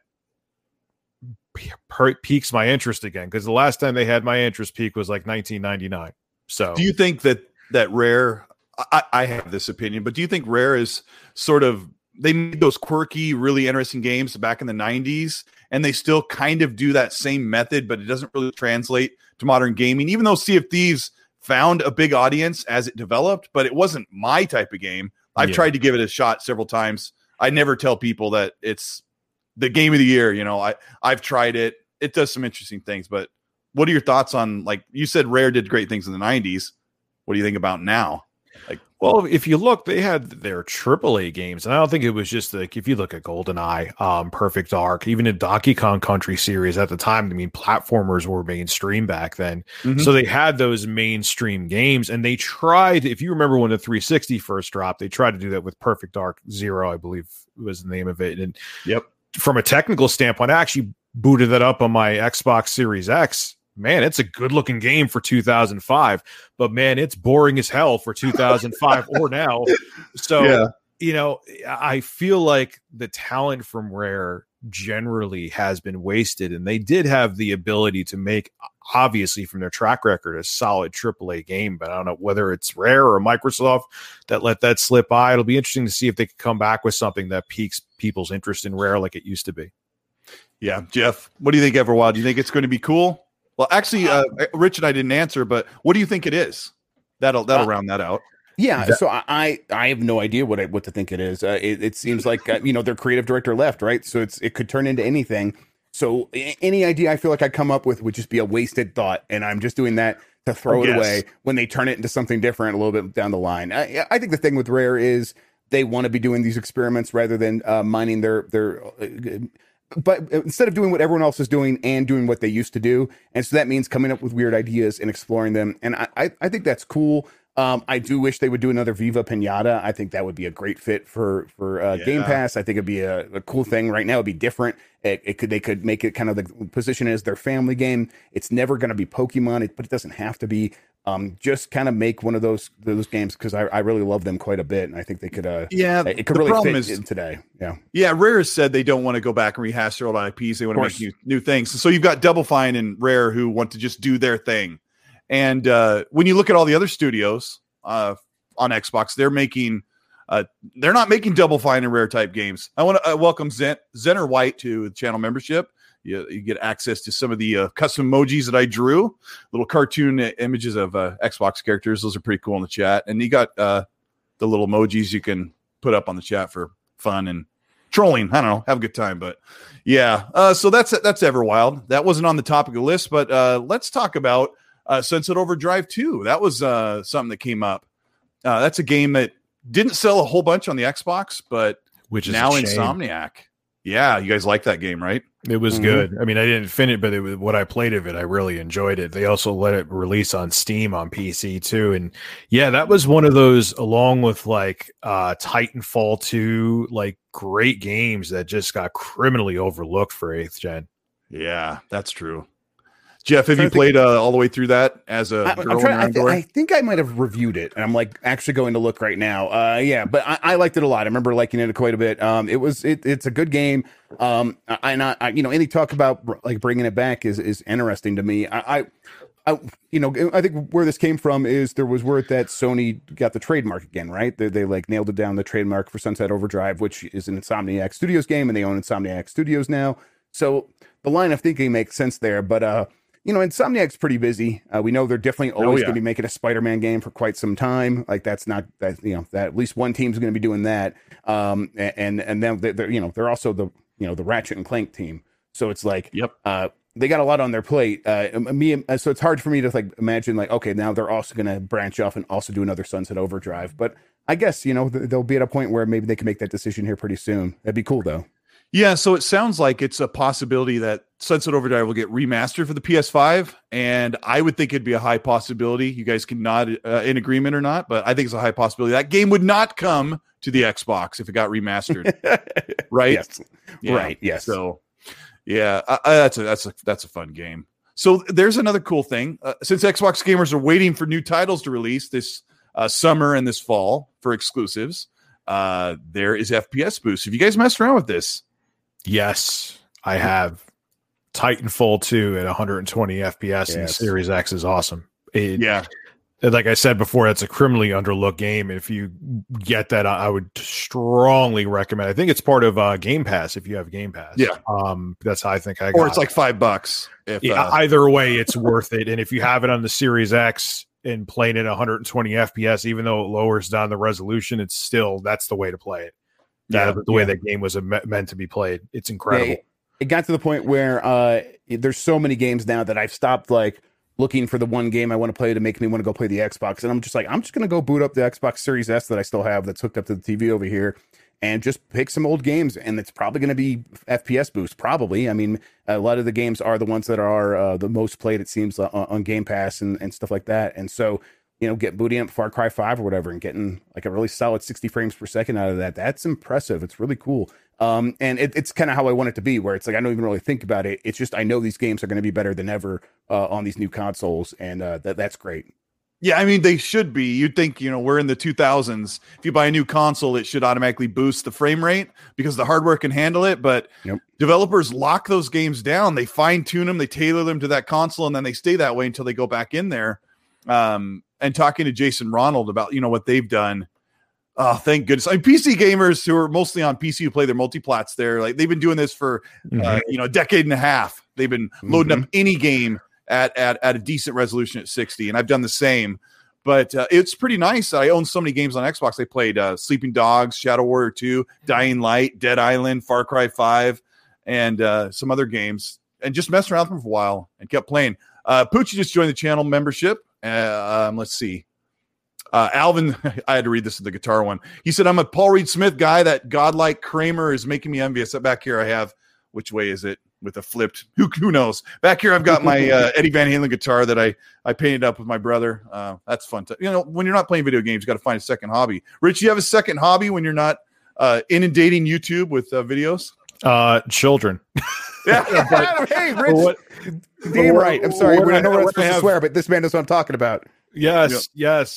piques my interest again, because the last time they had my interest peak was like 1999. So do you think that Rare, I have this opinion, but do you think Rare is sort of, they made those quirky, really interesting games back in the 90s, and they still kind of do that same method, but it doesn't really translate to modern gaming, even though Sea of Thieves found a big audience as it developed, but it wasn't my type of game. I've tried to give it a shot several times. I never tell people that it's the game of the year. I've tried it. It does some interesting things, but what are your thoughts on, like you said, Rare did great things in the 90s. What do you think about now? Well, if you look, they had their AAA games, and I don't think it was just like, if you look at GoldenEye, Perfect Dark, even the Donkey Kong Country series at the time, I mean, platformers were mainstream back then. Mm-hmm. So they had those mainstream games, and they tried, if you remember when the 360 first dropped, they tried to do that with Perfect Dark Zero, I believe was the name of it. And from a technical standpoint, I actually booted that up on my Xbox Series X. Man, it's a good looking game for 2005, but man, it's boring as hell for 2005 or now. So, I feel like the talent from Rare generally has been wasted, and they did have the ability to make, obviously from their track record, a solid AAA game, but I don't know whether it's Rare or Microsoft that let that slip by. It'll be interesting to see if they can come back with something that piques people's interest in Rare like it used to be. Yeah. Jeff, what do you think, Everwild? Do you think it's going to be cool? Well, actually, Rich and I didn't answer, but what do you think it is? That'll round that out. Yeah, so I have no idea what to think it is. It seems like their creative director left, right? So it could turn into anything. So any idea I feel like I come up with would just be a wasted thought, and I'm just doing that to throw it away when they turn it into something different a little bit down the line. I think the thing with Rare is they want to be doing these experiments rather than mining their but instead of doing what everyone else is doing and doing what they used to do. And so that means coming up with weird ideas and exploring them. And I think that's cool. I do wish they would do another Viva Pinata. I think that would be a great fit for Game Pass. I think it'd be a cool thing. Right now it'd be different. They could make it kind of the position as their family game. It's never going to be Pokemon, but it doesn't have to be. Just kind of make one of those games, because I really love them quite a bit, and I think they could. It could really fit in today. Rare has said they don't want to go back and rehash their old IPs. They want to make new things. So you've got Double Fine and Rare who want to just do their thing. And when you look at all the other studios on Xbox, they're making They're not making Double Fine and Rare type games. I want to welcome Zenner White to the channel membership. You get access to some of the custom emojis that I drew, little cartoon images of Xbox characters. Those are pretty cool in the chat. And you got the little emojis you can put up on the chat for fun and trolling. I don't know, have a good time. But yeah, so that's Everwild. That wasn't on the topic of the list, but let's talk about Sunset Overdrive 2. That was something that came up. That's a game that didn't sell a whole bunch on the Xbox, but which is now Insomniac. Yeah, you guys like that game, right? It was good. I mean, I didn't finish it, but it was what I played of it. I really enjoyed it. They also let it release on Steam on PC too. And yeah, that was one of those, along with like Titanfall 2, like great games that just got criminally overlooked for 8th gen. Yeah, that's true. Jeff, have you played all the way through that as a girl? I think I might have reviewed it, and I'm like actually going to look right now. Yeah, but I liked it a lot. I remember liking it quite a bit. It's a good game. Any talk about like bringing it back is interesting to me. I think where this came from is there was word that Sony got the trademark again, right? They like nailed it down, the trademark for Sunset Overdrive, which is an Insomniac Studios game, and they own Insomniac Studios now. So the line of thinking makes sense there, but Insomniac's pretty busy. We know they're definitely always going to be making a Spider-Man game for quite some time. Like that at least one team's going to be doing that. And then they're also the Ratchet and Clank team. So it's like, they got a lot on their plate. So it's hard for me to like imagine like, okay, now they're also going to branch off and also do another Sunset Overdrive. But I guess, they'll be at a point where maybe they can make that decision here pretty soon. That'd be cool though. Yeah, so it sounds like it's a possibility that Sunset Overdrive will get remastered for the PS5, and I would think it'd be a high possibility. You guys can nod in agreement or not, but I think it's a high possibility. That game would not come to the Xbox if it got remastered, right? Yes. Yeah. Right, yes. So, yeah, that's a fun game. So there's another cool thing. Since Xbox gamers are waiting for new titles to release this summer and this fall for exclusives, there is FPS Boost. Have you guys messed around with this? Yes, I have. Titanfall 2 at 120 FPS and Series X is awesome. Like I said before, that's a criminally underlooked game. If you get that, I would strongly recommend. I think it's part of Game Pass if you have Game Pass. Yeah, that's how I think I got. Or it's like $5. Either way, it's worth it. And if you have it on the Series X and playing it at 120 FPS, even though it lowers down the resolution, it's still that's the way to play it. The way that game was meant to be played. It's incredible. Yeah, it got to the point where there's so many games now that I've stopped like looking for the one game I want to play to make me want to go play the Xbox. And I'm just going to go boot up the Xbox Series S that I still have that's hooked up to the TV over here and just pick some old games. And it's probably going to be FPS Boost. Probably. I mean, a lot of the games are the ones that are the most played, it seems, on Game Pass and stuff like that. And so, get booting up Far Cry 5 or whatever and getting like a really solid 60 frames per second out of that. That's impressive. It's really cool. And it's kind of how I want it to be, where it's like I don't even really think about it. It's just I know these games are going to be better than ever on these new consoles, and that's great. Yeah, I mean, they should be. You'd think, we're in the 2000s. If you buy a new console, it should automatically boost the frame rate because the hardware can handle it. But developers lock those games down. They fine-tune them. They tailor them to that console, and then they stay that way until they go back in there. And talking to Jason Ronald about, what they've done. Oh, thank goodness. I mean, PC gamers who are mostly on PC who play their multiplats there, like they've been doing this for, a decade and a half. They've been loading up any game at a decent resolution at 60. And I've done the same, but it's pretty nice. I own so many games on Xbox. I played Sleeping Dogs, Shadow Warrior 2, Dying Light, Dead Island, Far Cry 5, and some other games, and just messed around with them for a while and kept playing. Poochie just joined the channel membership. Let's see. Alvin, I had to read this in the guitar one. He said, I'm a Paul Reed Smith guy. That godlike Kramer is making me envious. Back here I have, which way is it? With a flipped, who knows? Back here I've got my Eddie Van Halen guitar that I painted up with my brother. That's fun. When you're not playing video games, you got to find a second hobby. Rich, you have a second hobby when you're not inundating YouTube with videos? Children. Yeah. Hey, Rich. Damn right. I'm sorry. I know we're not supposed to swear, but this man knows what I'm talking about. Yes.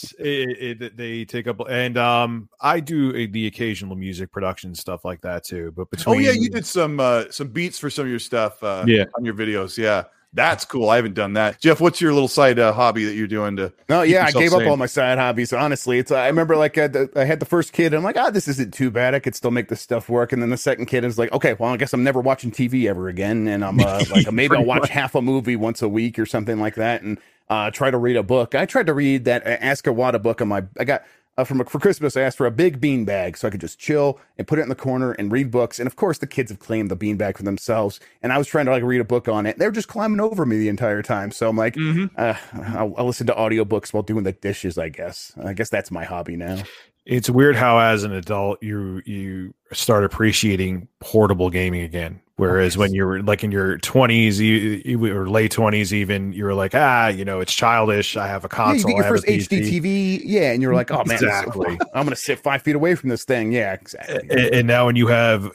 They take up, and I do the occasional music production stuff like that too. But between, you did some beats for some of your stuff. On your videos, That's cool. I haven't done that. Jeff, what's your little side hobby that you're doing to? No, keep yeah, I yourself gave up sane? all my side hobbies. Honestly, I remember like I had the first kid. And I'm like, this isn't too bad. I could still make this stuff work. And then the second kid is like, okay, well, I guess I'm never watching TV ever again. And I'm like, maybe I'll watch half a movie once a week or something like that. And try to read a book. I tried to read that Ask a Wada book on I got. For Christmas, I asked for a big bean bag so I could just chill and put it in the corner and read books. And of course, the kids have claimed the bean bag for themselves. And I was trying to like read a book on it. They were just climbing over me the entire time. So I'm like, I'll listen to audiobooks while doing the dishes, I guess. I guess that's my hobby now. It's weird how as an adult you start appreciating portable gaming again. Whereas when you're like in your 20s or late 20s, even you're like, it's childish. I have a console. Yeah, you get your first HD TV. Yeah. And you're like, oh man, exactly. I'm going to sit 5 feet away from this thing. Yeah, exactly. And now when you have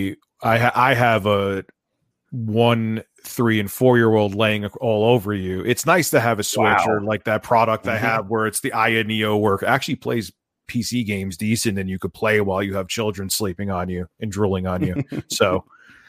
I have a 1, 3, and 4-year-old laying all over you. It's nice to have a Switch or like that product I have where it's the Aya Neo work actually plays PC games decent and you could play while you have children sleeping on you and drooling on you. So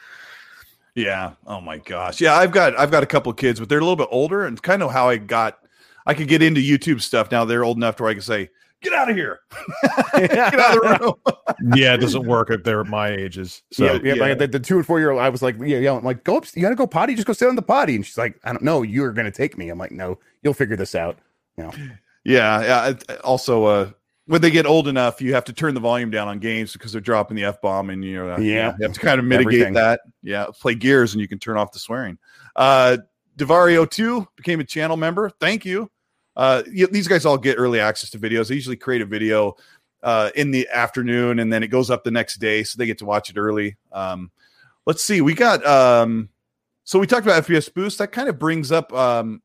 yeah. Oh my gosh. Yeah, I've got a couple of kids, but they're a little bit older, and kind of how I could get into YouTube stuff. Now they're old enough to where I can say, "Get out of here, get out of the room." Yeah, it doesn't work if they're my ages. So yeah. Like the 2 and 4-year-old, I was like, I'm like, go up, you gotta go potty, just go sit on the potty. And she's like, I don't know, you're gonna take me. I'm like, no, you'll figure this out. Yeah. Also, when they get old enough, you have to turn the volume down on games because they're dropping the F-bomb, and you have to kind of mitigate Everything. that. Yeah, play Gears and you can turn off the swearing. Devario 2 became a channel member. Thank you. These guys all get early access to videos. They usually create a video in the afternoon, and then it goes up the next day, so they get to watch it early. Let's see. We got so we talked about FPS Boost. That kind of brings up the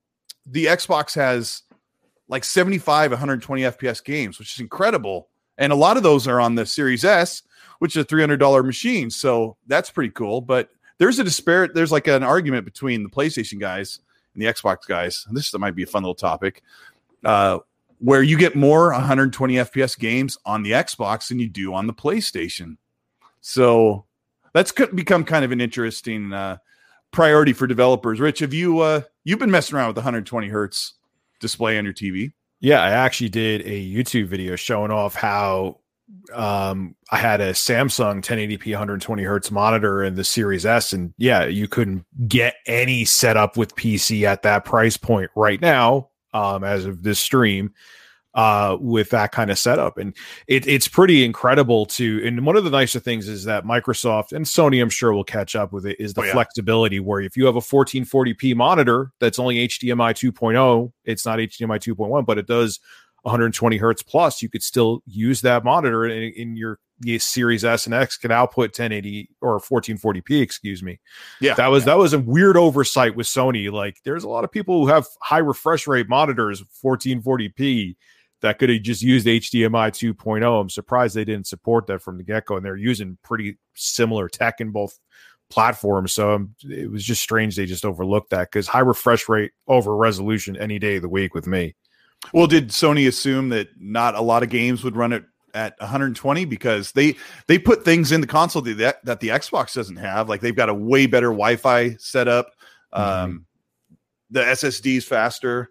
Xbox has like 75, 120 FPS games, which is incredible. And a lot of those are on the Series S, which is a $300 machine. So that's pretty cool. But there's like an argument between the PlayStation guys and the Xbox guys. And this might be a fun little topic where you get more 120 FPS games on the Xbox than you do on the PlayStation. So that's become kind of an interesting priority for developers. Rich, have you've been messing around with the 120 hertz display on your TV? Yeah, I actually did a YouTube video showing off how I had a Samsung 1080p 120 hertz monitor in the Series S, and yeah, you couldn't get any setup with PC at that price point right now, as of this stream, with that kind of setup. And it's pretty incredible too. And one of the nicer things is that Microsoft and Sony, I'm sure, will catch up with it, is the flexibility where if you have a 1440p monitor that's only HDMI 2.0, it's not HDMI 2.1, but it does 120 hertz plus, you could still use that monitor in your Series S and X can output 1080 or 1440p, excuse me. Yeah. That was a weird oversight with Sony. Like, there's a lot of people who have high refresh rate monitors, 1440p, that could have just used HDMI 2.0. I'm surprised they didn't support that from the get-go, and they're using pretty similar tech in both platforms. So it was just strange they just overlooked that, because high refresh rate over resolution any day of the week with me. Well, did Sony assume that not a lot of games would run it at 120 because they put things in the console that the Xbox doesn't have? Like, they've got a way better Wi-Fi setup. The SSD is faster,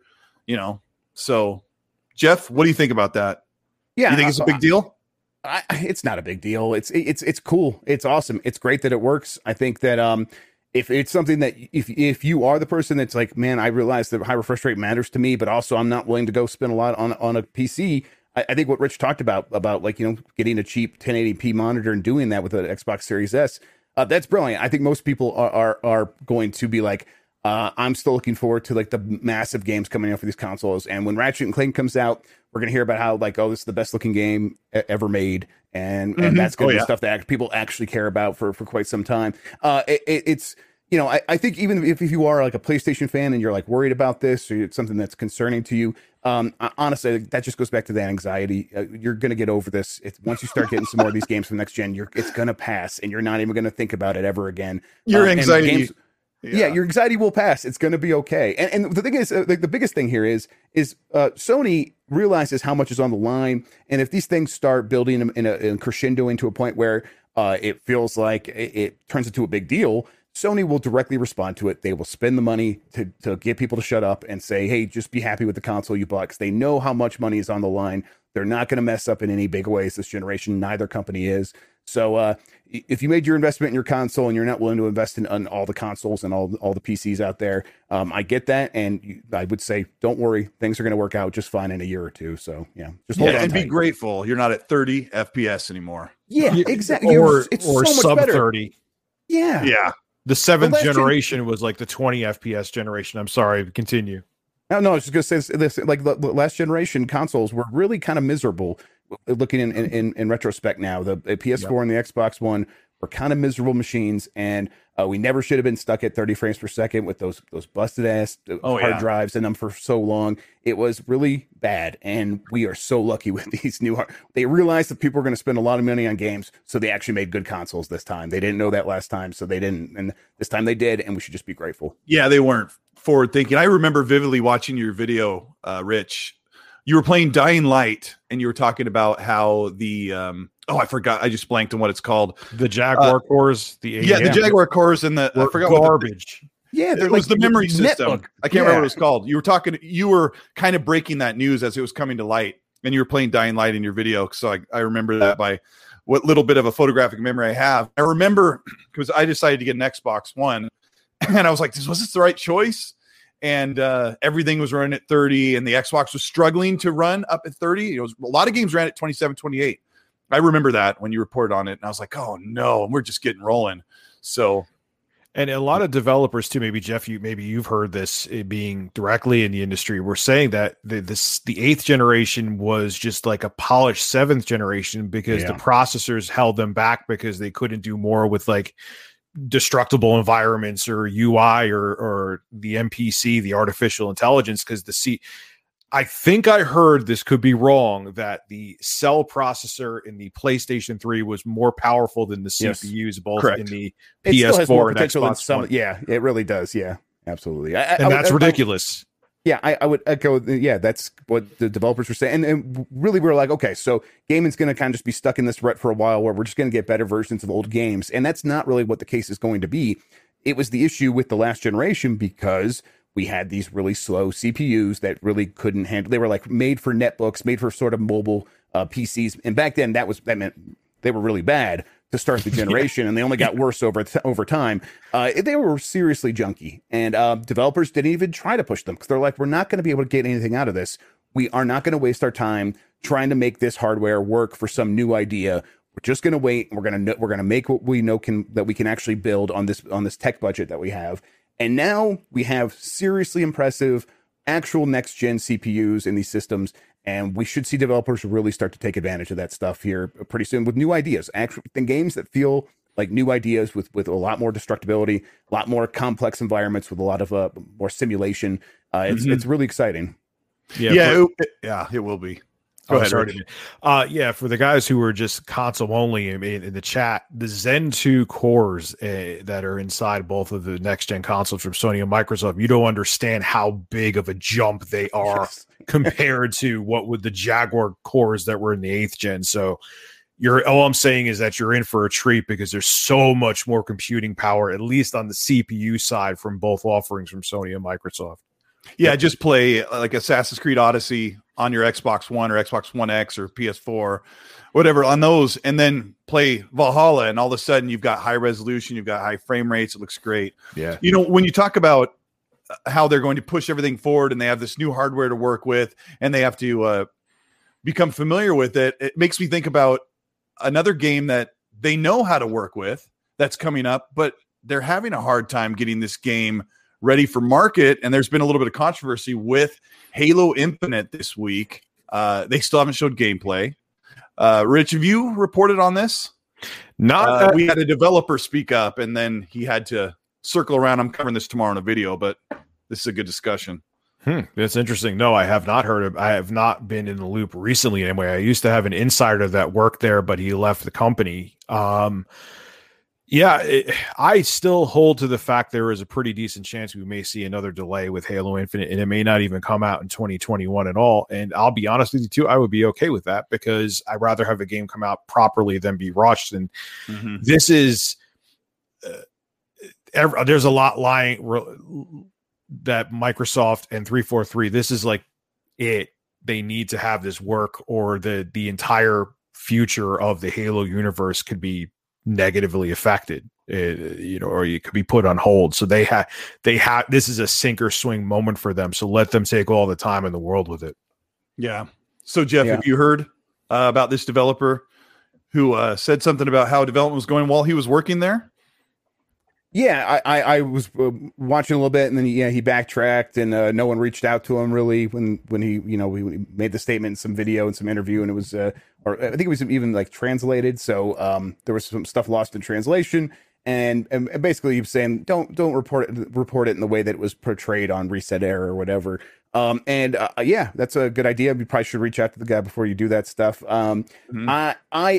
So, Jeff, what do you think about that? Yeah, you think it's a big deal? It's not a big deal. It's cool. It's awesome. It's great that it works. I think that if it's something that if you are the person that's like, man, I realize that high refresh rate matters to me, but also I'm not willing to go spend a lot on a PC. I think what Rich talked about like, getting a cheap 1080p monitor and doing that with an Xbox Series S, that's brilliant. I think most people are going to be like, I'm still looking forward to like the massive games coming out for these consoles. And when Ratchet and Clank comes out, we're going to hear about how like, this is the best looking game ever made. And that's going to be stuff that people actually care about for quite some time. It's, I think even if you are like a PlayStation fan and you're like worried about this, or it's something that's concerning to you, honestly, that just goes back to that anxiety. You're going to get over this. Once you start getting some more of these games from next gen, it's going to pass, and you're not even going to think about it ever again. Your anxiety. Your anxiety will pass. It's going to be okay. And the thing is, like, the biggest thing here is Sony realizes how much is on the line. And if these things start building in a crescendo into a point where it feels like it turns into a big deal, Sony will directly respond to it. They will spend the money to get people to shut up and say, hey, just be happy with the console you bought, because they know how much money is on the line. They're not going to mess up in any big ways this generation. Neither company is. So if you made your investment in your console and you're not willing to invest in all the consoles and all the PCs out there, I get that. And I would say, don't worry, things are going to work out just fine in a year or two. So yeah, just hold on and tight. be grateful you're not at 30 FPS anymore. Yeah, exactly. Or It's so much sub better. 30. Yeah. Yeah. The seventh last generation was like the 20 FPS generation. I'm sorry, continue. No, I was just going to say this. Like the last generation consoles were really kind of miserable. Looking in retrospect now, the PS4 and the Xbox One were kind of miserable machines, and we never should have been stuck at 30 frames per second with those busted ass hard drives in them for so long. It was really bad, and we are so lucky with these new. They realized that people were going to spend a lot of money on games, so they actually made good consoles this time. They didn't know that last time, so they didn't, and this time they did, and we should just be grateful. Yeah, they weren't forward thinking. I remember vividly watching your video, Rich. You were playing Dying Light, and you were talking about how the I forgot. I just blanked on what it's called. The Jaguar cores, the Jaguar cores, and I forgot garbage. Yeah, it was the memory system. Netbook. I can't remember what it was called. You were kind of breaking that news as it was coming to light, and you were playing Dying Light in your video. So I remember that by what little bit of a photographic memory I have. I remember because I decided to get an Xbox One, and I was like, was this the right choice? And everything was running at 30, and the Xbox was struggling to run up at 30. It was a lot of games ran at 27, 28. I remember that when you reported on it, and I was like, oh no, and we're just getting rolling. So, and a lot of developers too, maybe Jeff, you've heard this being directly in the industry. We're saying that the 8th generation was just like a polished 7th generation because the processors held them back because they couldn't do more with like destructible environments or UI or the MPC, the artificial intelligence, because I think I heard, this could be wrong, that the cell processor in the PlayStation 3 was more powerful than the CPUs, both in the PS4 and Xbox One. Yeah, it really does. Yeah, absolutely. And that's ridiculous. Yeah, I would echo. Yeah, that's what the developers were saying. And really, we were like, okay, so gaming's going to kind of just be stuck in this rut for a while where we're just going to get better versions of old games. And that's not really what the case is going to be. It was the issue with the last generation because we had these really slow CPUs that really couldn't handle. They were like made for netbooks, made for sort of mobile PCs. And back then, that meant they were really bad to start the generation, and they only got worse over time. They were seriously junky, and developers didn't even try to push them because they're like, we're not going to be able to get anything out of this. We are not going to waste our time trying to make this hardware work for some new idea. We're just going to wait. We're going to make what we know that we can actually build on this tech budget that we have. And now we have seriously impressive actual next gen CPUs in these systems. And we should see developers really start to take advantage of that stuff here pretty soon with new ideas. Actually, in games that feel like new ideas with a lot more destructibility, a lot more complex environments with a lot of more simulation. It's really exciting. It will be. Go ahead. For the guys who are just console only in the chat, the Zen 2 cores that are inside both of the next gen consoles from Sony and Microsoft, you don't understand how big of a jump they are compared to what would the Jaguar cores that were in the 8th gen. So all I'm saying is that you're in for a treat because there's so much more computing power, at least on the CPU side, from both offerings from Sony and Microsoft. Yeah, just play like Assassin's Creed Odyssey on your Xbox One or Xbox One X or PS4, whatever, on those, and then play Valhalla, and all of a sudden you've got high resolution, you've got high frame rates, it looks great. Yeah. You know, when you talk about how they're going to push everything forward and they have this new hardware to work with and they have to become familiar with it, it makes me think about another game that they know how to work with that's coming up, but they're having a hard time getting this game ready for market. And there's been a little bit of controversy with Halo Infinite this week. They still haven't showed gameplay. Rich, have you reported on this? Not we had a developer speak up and then he had to circle around. I'm covering this tomorrow in a video, but this is a good discussion. That's interesting. No, I have not heard of. I have not been in the loop recently anyway. I used to have an insider that worked there, but he left the company. I still hold to the fact there is a pretty decent chance we may see another delay with Halo Infinite, and it may not even come out in 2021 at all. And I'll be honest with you too, I would be okay with that because I'd rather have a game come out properly than be rushed. And this is there's a lot lying that Microsoft and 343, this is like it. They need to have this work, or the entire future of the Halo universe could be negatively affected, or you could be put on hold. So they have this is a sink or swing moment for them. So let them take all the time in the world with it. Yeah. So Jeff, have you heard about this developer who said something about how development was going while he was working there? Yeah, I was watching a little bit, and then he backtracked, and no one reached out to him really when he we made the statement in some video and some interview, and it was or I think it was even like translated, so there was some stuff lost in translation, and basically he was saying don't report it in the way that it was portrayed on Reset Era or whatever. Yeah, that's a good idea. You probably should reach out to the guy before you do that stuff. I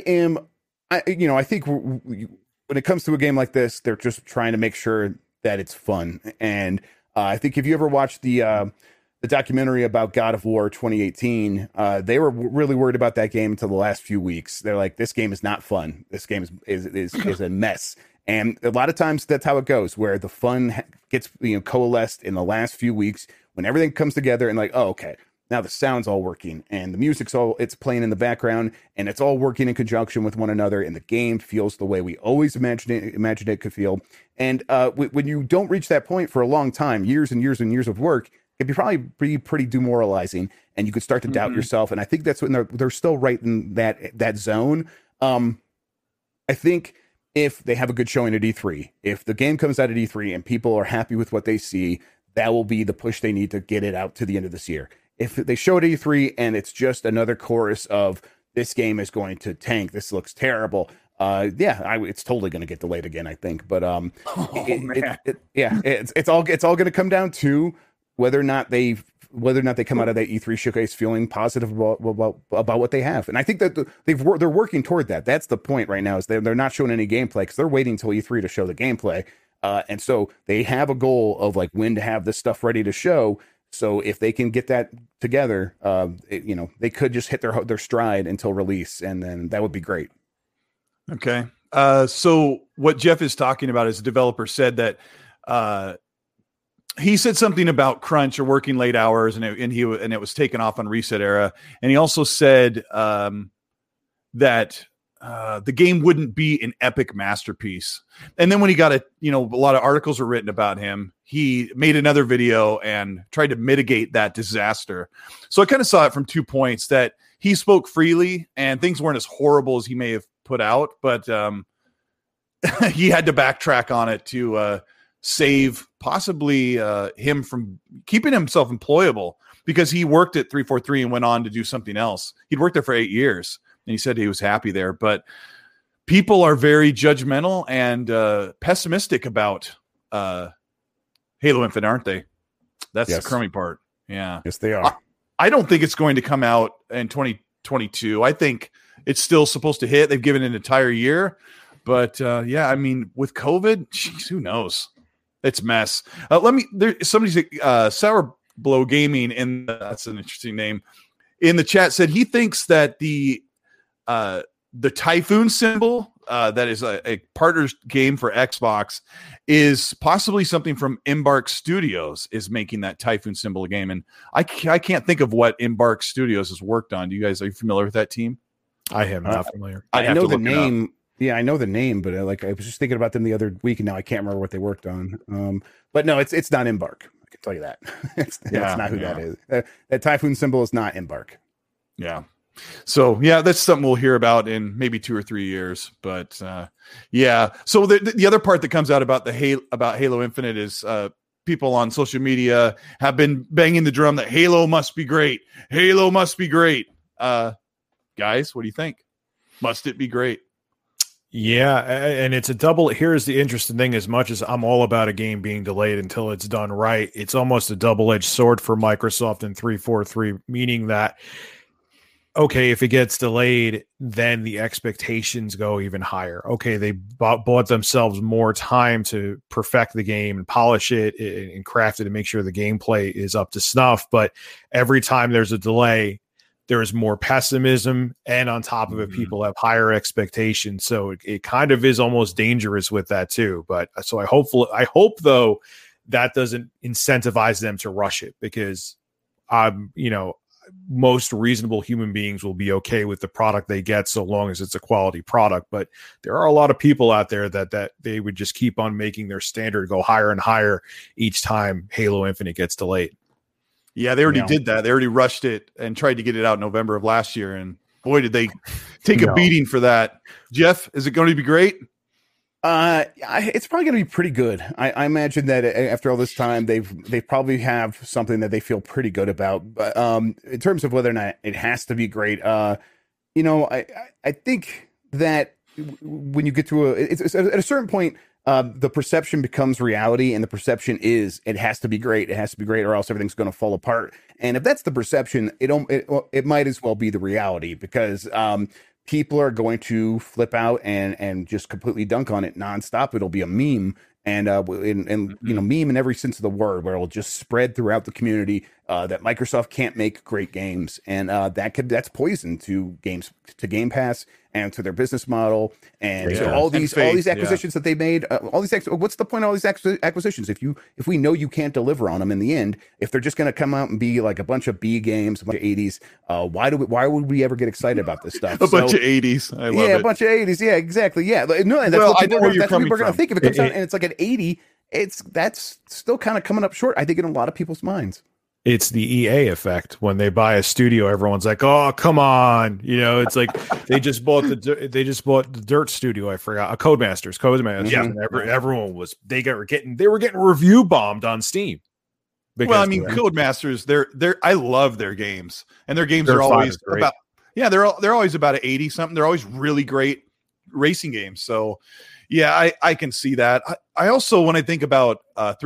think when it comes to a game like this, they're just trying to make sure that it's fun. And I think if you ever watched the documentary about God of War 2018, they were really worried about that game until the last few weeks. They're like, this game is not fun. This game is a mess. And a lot of times that's how it goes, where the fun gets coalesced in the last few weeks when everything comes together and like, oh, okay, now the sound's all working and the music's it's playing in the background and it's all working in conjunction with one another, and the game feels the way we always imagined it could feel. And when you don't reach that point for a long time, years and years and years of work, it could probably be pretty demoralizing, and you could start to doubt yourself. And I think that's when they're still right in that zone. I think if they have a good showing at E3, if the game comes out at E3 and people are happy with what they see, that will be the push they need to get it out to the end of this year. If they show it at E3 and it's just another chorus of this game is going to tank, this looks terrible, it's totally going to get delayed again, I think. But it's all going to come down to whether or not they come out of that E3 showcase feeling positive about what they have. And I think that they're working toward that. That's the point right now, is they're not showing any gameplay because they're waiting until E3 to show the gameplay. And so they have a goal of like when to have this stuff ready to show. So if they can get that together, they could just hit their stride until release, and then that would be great. Okay. So what Jeff is talking about is a developer said that he said something about crunch or working late hours, and it was taken off on Reset Era. And he also said that the game wouldn't be an epic masterpiece. And then when he got a lot of articles were written about him, he made another video and tried to mitigate that disaster. So I kind of saw it from 2 points, that he spoke freely and things weren't as horrible as he may have put out, but he had to backtrack on it to save possibly him from keeping himself employable, because he worked at 343 and went on to do something else. He'd worked there for 8 years. And he said he was happy there, but people are very judgmental and pessimistic about Halo Infinite, aren't they? That's the crummy part. Yeah. Yes, they are. I don't think it's going to come out in 2022. I think it's still supposed to hit. They've given it an entire year, but with COVID, geez, who knows? It's a mess. Somebody said Sour Blow Gaming, and that's an interesting name, in the chat said he thinks that the Typhoon symbol that is a partner's game for Xbox is possibly something from Embark Studios is making that Typhoon symbol a game. And I can't think of what Embark Studios has worked on. Are you familiar with that team? I am not familiar. I know the name. Yeah, I know the name, but I was just thinking about them the other week, and now I can't remember what they worked on. But no, it's not Embark. I can tell you that. That's not who that is. That Typhoon symbol is not Embark. Yeah. So that's something we'll hear about in maybe 2 or 3 years. But So the other part that comes out about Halo Infinite is people on social media have been banging the drum that Halo must be great. Halo must be great. Guys, what do you think? Must it be great? Yeah, and it's a double. Here's the interesting thing: as much as I'm all about a game being delayed until it's done right, it's almost a double-edged sword for Microsoft and 343, meaning that, okay, if it gets delayed, then the expectations go even higher. Okay, they bought themselves more time to perfect the game and polish it and craft it and make sure the gameplay is up to snuff. But every time there's a delay, there's more pessimism, and on top of it, people have higher expectations. So it kind of is almost dangerous with that too. But so I hope though that doesn't incentivize them to rush it, because most reasonable human beings will be okay with the product they get so long as it's a quality product. But there are a lot of people out there that they would just keep on making their standard go higher and higher each time Halo Infinite gets delayed. Yeah, they already did that. They already rushed it and tried to get it out in November of last year. And boy, did they take a beating for that. Jeff, is it going to be great? It's probably going to be pretty good. I imagine that after all this time, they probably have something that they feel pretty good about. But in terms of whether or not it has to be great, I think that when you get through it's at a certain point, the perception becomes reality, and the perception is it has to be great. It has to be great, or else everything's going to fall apart. And if that's the perception, it might as well be the reality, because people are going to flip out and just completely dunk on it nonstop. It'll be a meme, and meme in every sense of the word, where it'll just spread throughout the community that Microsoft can't make great games, and that's poison to games, to Game Pass, and to their business model, and to all these acquisitions that they made. What's the point of all these acquisitions if we know you can't deliver on them in the end? If they're just going to come out and be like a bunch of B games, a bunch of 80s, why would we ever get excited about this stuff? Bunch of 80s, I love it. A bunch of 80s, yeah, exactly, yeah. No, that's what people are going to think if it comes out and it's like an 80. That's still kind of coming up short, I think, in a lot of people's minds. It's the EA effect. When they buy a studio, everyone's like, "Oh, come on!" It's like they just bought the Dirt studio. I forgot, Codemasters. Yeah. And everyone was they were getting review bombed on Steam. Well, I mean, Codemasters, I love their games, and their games are always about they're always about an 80 something. They're always really great racing games. So yeah, I can see that. I also, when I think about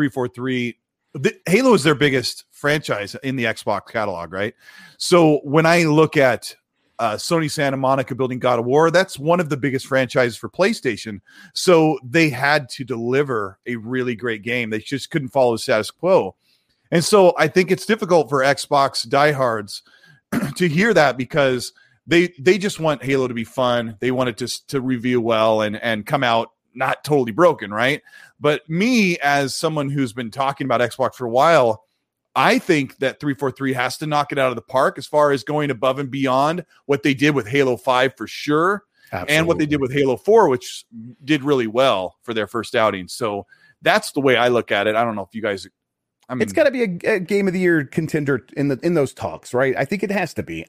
343. Halo is their biggest franchise in the Xbox catalog, right? So when I look at Sony Santa Monica building God of War, that's one of the biggest franchises for PlayStation. So they had to deliver a really great game. They just couldn't follow the status quo. And so I think it's difficult for Xbox diehards to hear that, because they just want Halo to be fun. They want it to review well and come out not totally broken, right? But me, as someone who's been talking about Xbox for a while, I think that 343 has to knock it out of the park as far as going above and beyond what they did with Halo 5 for sure. Absolutely. And what they did with Halo 4, which did really well for their first outing. So that's the way I look at it. I don't know if you guys... it's got to be a Game of the Year contender in those talks, right? I think it has to be.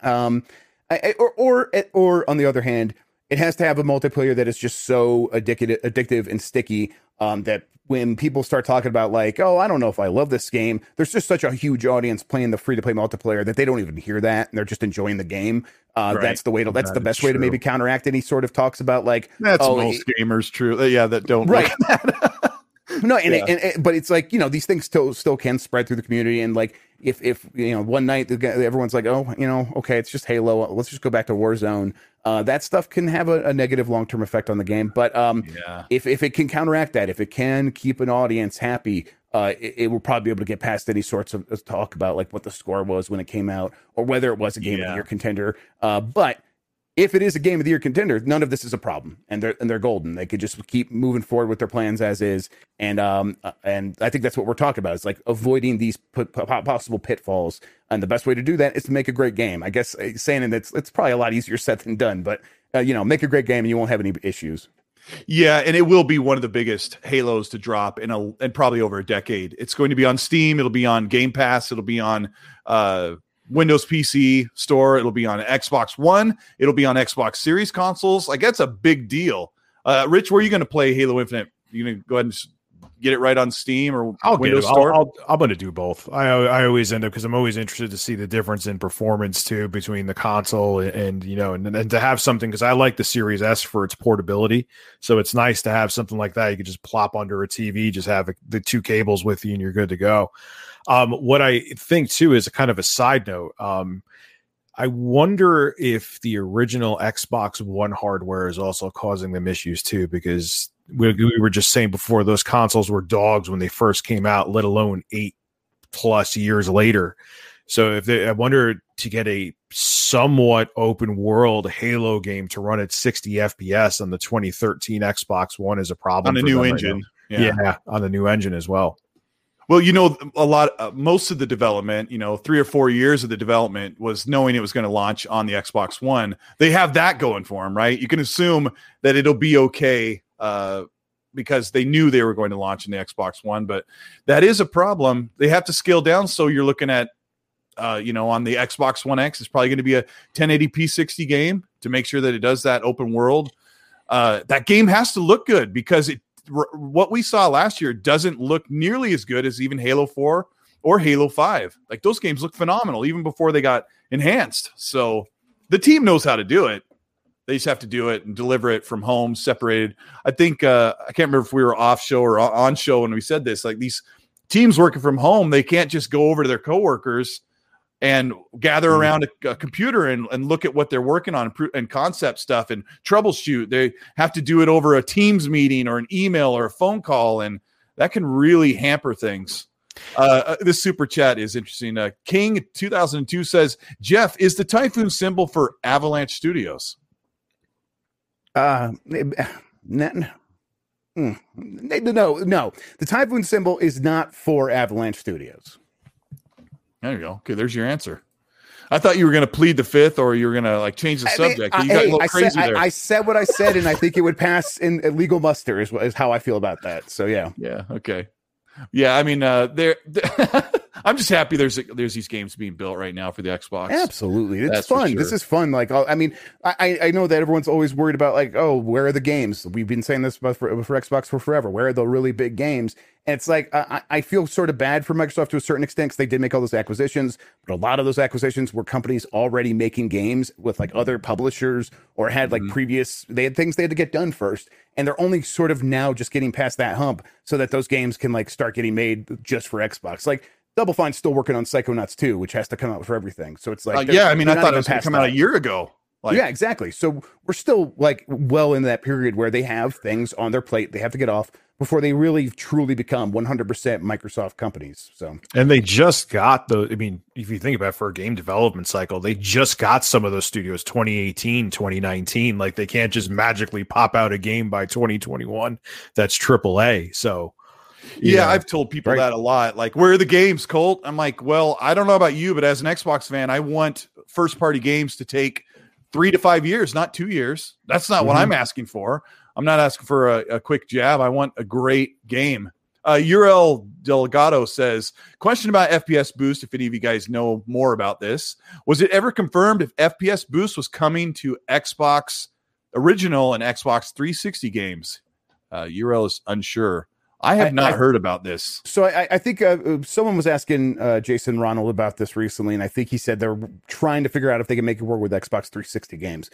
Or on the other hand, it has to have a multiplayer that is just so addictive and sticky that when people start talking about like, oh, I don't know if I love this game, there's just such a huge audience playing the free-to-play multiplayer that they don't even hear that, and they're just enjoying the game. Right. That's the best way to maybe counteract any sort of talks about like, that's most gamers true. Yeah, that don't right. Like that. No, but it's like, these things still can spread through the community, and like if one night everyone's like, oh, okay, it's just Halo, let's just go back to Warzone. That stuff can have a negative long-term effect on the game. But if it can counteract that, if it can keep an audience happy, it will probably be able to get past any sorts of talk about like what the score was when it came out, or whether it was a Game of the Year contender. But if it is a Game of the Year contender, none of this is a problem, and they're golden. They could just keep moving forward with their plans as is, and I think that's what we're talking about. It's like avoiding these possible pitfalls, and the best way to do that is to make a great game. I guess saying that it's probably a lot easier said than done, but make a great game and you won't have any issues. Yeah, and it will be one of the biggest Halos to drop in probably over a decade. It's going to be on Steam. It'll be on Game Pass. It'll be on Windows PC store. It'll be on Xbox One. It'll be on Xbox Series consoles. Like, that's a big deal. Rich, where are you going to play Halo Infinite? You going to go ahead and get it right on Steam or Windows Store? I'm going to do both. I always end up, because I'm always interested to see the difference in performance too between the console and to have something, because I like the Series S for its portability. So it's nice to have something like that. You could just plop under a TV, just have the two cables with you, and you're good to go. What I think too is a kind of a side note. I wonder if the original Xbox One hardware is also causing them issues too, because we were just saying before, those consoles were dogs when they first came out, let alone 8+ years later. So I wonder, to get a somewhat open world Halo game to run at 60 FPS on the 2013 Xbox One is a problem on a new engine. Yeah, on the new engine as well. Well, most of the development, 3 or 4 years of the development was knowing it was going to launch on the Xbox One. They have that going for them, right? You can assume that it'll be okay because they knew they were going to launch in the Xbox One, but that is a problem. They have to scale down. So you're looking at, on the Xbox One X, it's probably going to be a 1080p 60 game to make sure that it does that open world. That game has to look good because what we saw last year doesn't look nearly as good as even Halo 4 or Halo 5. Like those games look phenomenal even before they got enhanced. So the team knows how to do it. They just have to do it and deliver it from home, separated. I think I can't remember if we were off show or on show when we said this. Like these teams working from home, they can't just go over to their coworkers and gather around a computer and look at what they're working on and concept stuff and troubleshoot. They have to do it over a Teams meeting or an email or a phone call, and that can really hamper things. This super chat is interesting. King 2002 says, Jeff, is the Typhoon symbol for Avalanche Studios? No. The Typhoon symbol is not for Avalanche Studios. There you go. Okay, there's your answer. I thought you were going to plead the fifth, or you were going to change the subject. You got a little crazy there. I said what I said, and I think it would pass in legal muster. Is how I feel about that. So yeah. Yeah. Okay. Yeah. I mean, I'm just happy there's these games being built right now for the Xbox. Absolutely, it's fun. Sure. This is fun. I know that everyone's always worried about where are the games? We've been saying this about for Xbox for forever. Where are the really big games? And it's I feel sort of bad for Microsoft to a certain extent because they did make all those acquisitions, but a lot of those acquisitions were companies already making games with other publishers or had they had things they had to get done first, and they're only sort of now just getting past that hump so that those games can start getting made just for Xbox. Double Fine's still working on Psychonauts 2, which has to come out for everything. So it's I thought it was going to come out a year ago. Yeah, exactly. So we're still well in that period where they have things on their plate they have to get off before they really truly become 100% Microsoft companies. So, and they just got if you think about it, for a game development cycle, they just got some of those studios 2018, 2019. They can't just magically pop out a game by 2021 that's AAA. So yeah, I've told people that a lot. Where are the games, Colt? I'm well, I don't know about you, but as an Xbox fan, I want first party games to take 3 to 5 years, not 2 years. That's not what I'm asking for. I'm not asking for a quick jab. I want a great game. Uriel Delgado says, question about FPS boost, if any of you guys know more about this. Was it ever confirmed if FPS boost was coming to Xbox original and Xbox 360 games? Uriel is unsure. I have not heard about this. So I think someone was asking Jason Ronald about this recently, and I think he said they're trying to figure out if they can make it work with Xbox 360 games.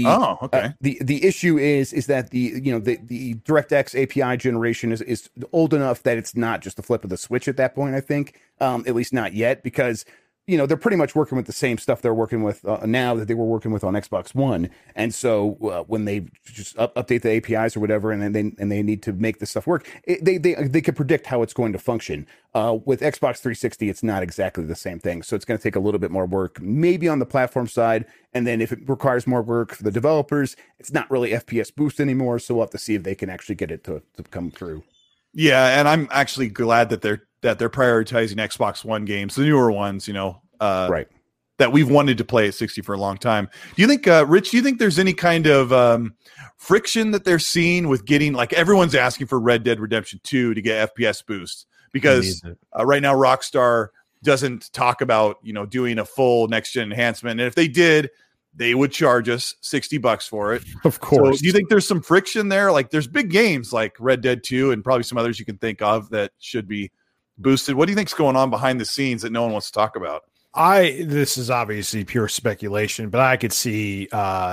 The issue is that the DirectX API generation is old enough that it's not just the flip of the switch at that point. I think at least not yet, because they're pretty much working with the same stuff they're working with now that they were working with on Xbox One. And so when they just update the APIs or whatever, and they need to make this stuff work, they could predict how it's going to function. With Xbox 360, it's not exactly the same thing. So it's going to take a little bit more work, maybe on the platform side. And then if it requires more work for the developers, it's not really FPS boost anymore. So we'll have to see if they can actually get it to come through. Yeah, and I'm actually glad that they're prioritizing Xbox One games, the newer ones, that we've wanted to play at 60 for a long time. Do you think, Rich, there's any kind of friction that they're seeing with getting, everyone's asking for Red Dead Redemption 2 to get FPS boost? Because right now Rockstar doesn't talk about, doing a full next-gen enhancement. And if they did, they would charge us $60 for it. Of course. So do you think there's some friction there? There's big games like Red Dead 2 and probably some others you can think of that should be boosted. What do you think's going on behind the scenes that no one wants to talk about? This is obviously pure speculation, but I could see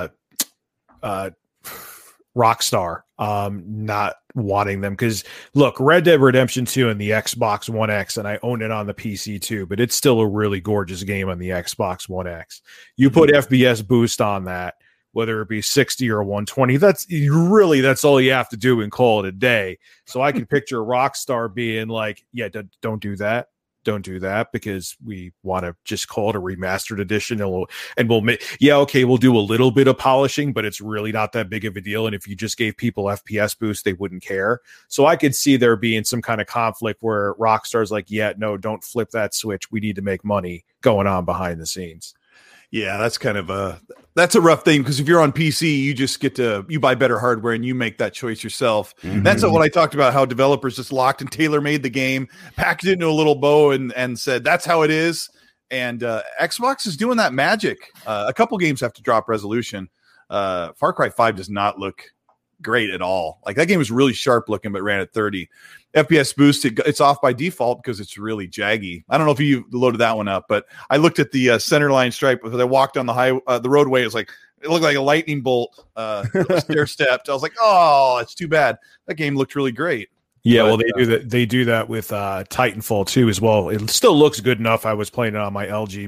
Rockstar not wanting them, because look, Red Dead Redemption 2 and the Xbox One X, and I own it on the PC too, but it's still a really gorgeous game on the Xbox One X. You put FPS boost on that, whether it be 60 or 120, that's all you have to do and call it a day. So I can picture Rockstar being don't do that. don't do that because we want to just call it a remastered edition, and we'll do a little bit of polishing, but it's really not that big of a deal. And if you just gave people FPS boost, they wouldn't care. So I could see there being some kind of conflict where Rockstar's like, yeah, no, don't flip that switch. We need to make money going on behind the scenes. Yeah, that's kind of that's a rough thing, because if you're on PC, you just you buy better hardware and you make that choice yourself. Mm-hmm. That's what I talked about, how developers just locked and tailor-made the game, packaged it into a little bow and said, that's how it is. And Xbox is doing that magic. A couple games have to drop resolution. Far Cry 5 does not look great at all. Like, that game was really sharp looking, but ran at 30. FPS boost, it's off by default because it's really jaggy. I don't know if you loaded that one up, but I looked at the center line stripe as I walked on the roadway. It looked like a lightning bolt stair stepped. I was like, oh, it's too bad. That game looked really great. Yeah, well, they do that with Titanfall 2 as well. It still looks good enough. I was playing it on my LG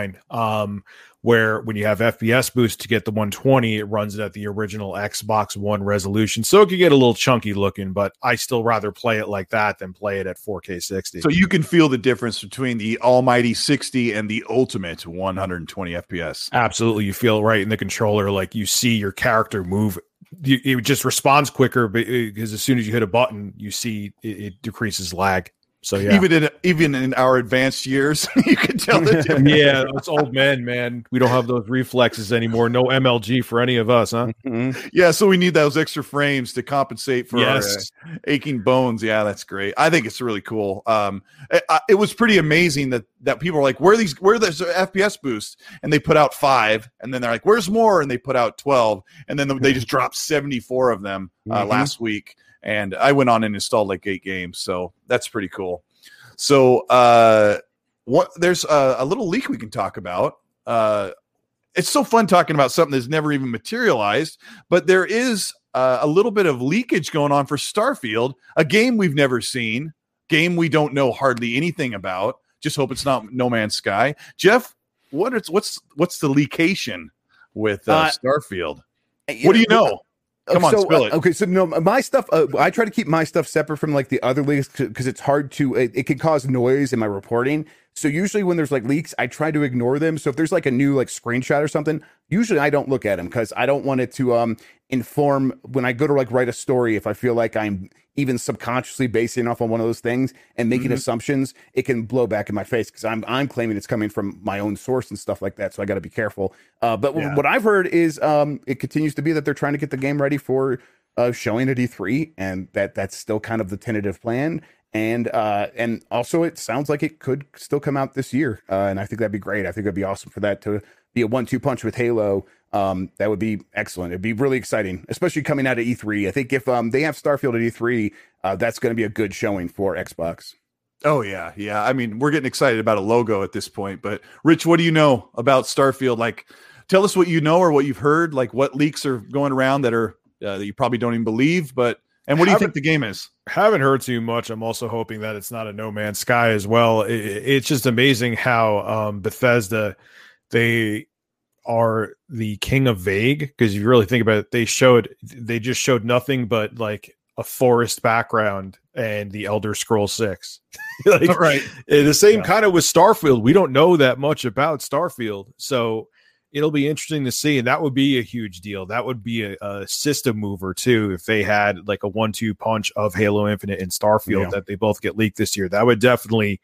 B9, where when you have FPS boost to get the 120, it runs it at the original Xbox One resolution. So it could get a little chunky looking, but I still rather play it like that than play it at 4K 60. So you can feel the difference between the almighty 60 and the ultimate 120 FPS. Absolutely. You feel it right in the controller. Like, you see your character move. It just responds quicker because as soon as you hit a button, you see it decreases lag. So yeah, even in our advanced years, you can tell the difference. Yeah, it's old men, man. We don't have those reflexes anymore. No MLG for any of us, huh? Mm-hmm. Yeah, so we need those extra frames to compensate for our aching bones. Yeah, that's great. I think it's really cool. It was pretty amazing that people are like, where's the FPS boost? And they put out 5, and then they're like, where's more? And they put out 12, and then they just dropped 74 of them last week. And I went on and installed like 8 games, so that's pretty cool. So there's a little leak we can talk about. It's so fun talking about something that's never even materialized, but there is a little bit of leakage going on for Starfield, a game we've never seen, game we don't know hardly anything about. Just hope it's not No Man's Sky. Jeff, what's the leacation with Starfield? What do you know? Come on, spill it. Okay, so no, my stuff, I try to keep my stuff separate from like the other leaks because it's hard to, it can cause noise in my reporting. So usually when there's like leaks, I try to ignore them. So if there's like a new like screenshot or something, usually I don't look at them because I don't want it to inform when I go to like write a story. If I feel like I'm even subconsciously basing off on one of those things and making assumptions, it can blow back in my face because I'm claiming it's coming from my own source and stuff like that. So I got to be careful. But what I've heard is it continues to be that they're trying to get the game ready for showing at E3, and that's still kind of the tentative plan. And also it sounds like it could still come out this year. And I think that'd be great. I think it'd be awesome for that to be a 1-2 punch with Halo. That would be excellent. It'd be really exciting, especially coming out of E3. I think if they have Starfield at E3, that's going to be a good showing for Xbox. Oh yeah. I mean, we're getting excited about a logo at this point, but Rich, what do you know about Starfield? Like, tell us what you know or what you've heard, like what leaks are going around that are that you probably don't even believe, and what do you think the game is? Haven't heard too much. I'm also hoping that it's not a No Man's Sky as well. It's just amazing how Bethesda, they are the king of vague, because if you really think about it, they just showed nothing but like a forest background and the Elder Scrolls 6. Right. The same kind of with Starfield. We don't know that much about Starfield. So it'll be interesting to see. And that would be a huge deal. That would be a system mover too. If they had like a 1-2 punch of Halo Infinite and Starfield, that they both get leaked this year, that would definitely,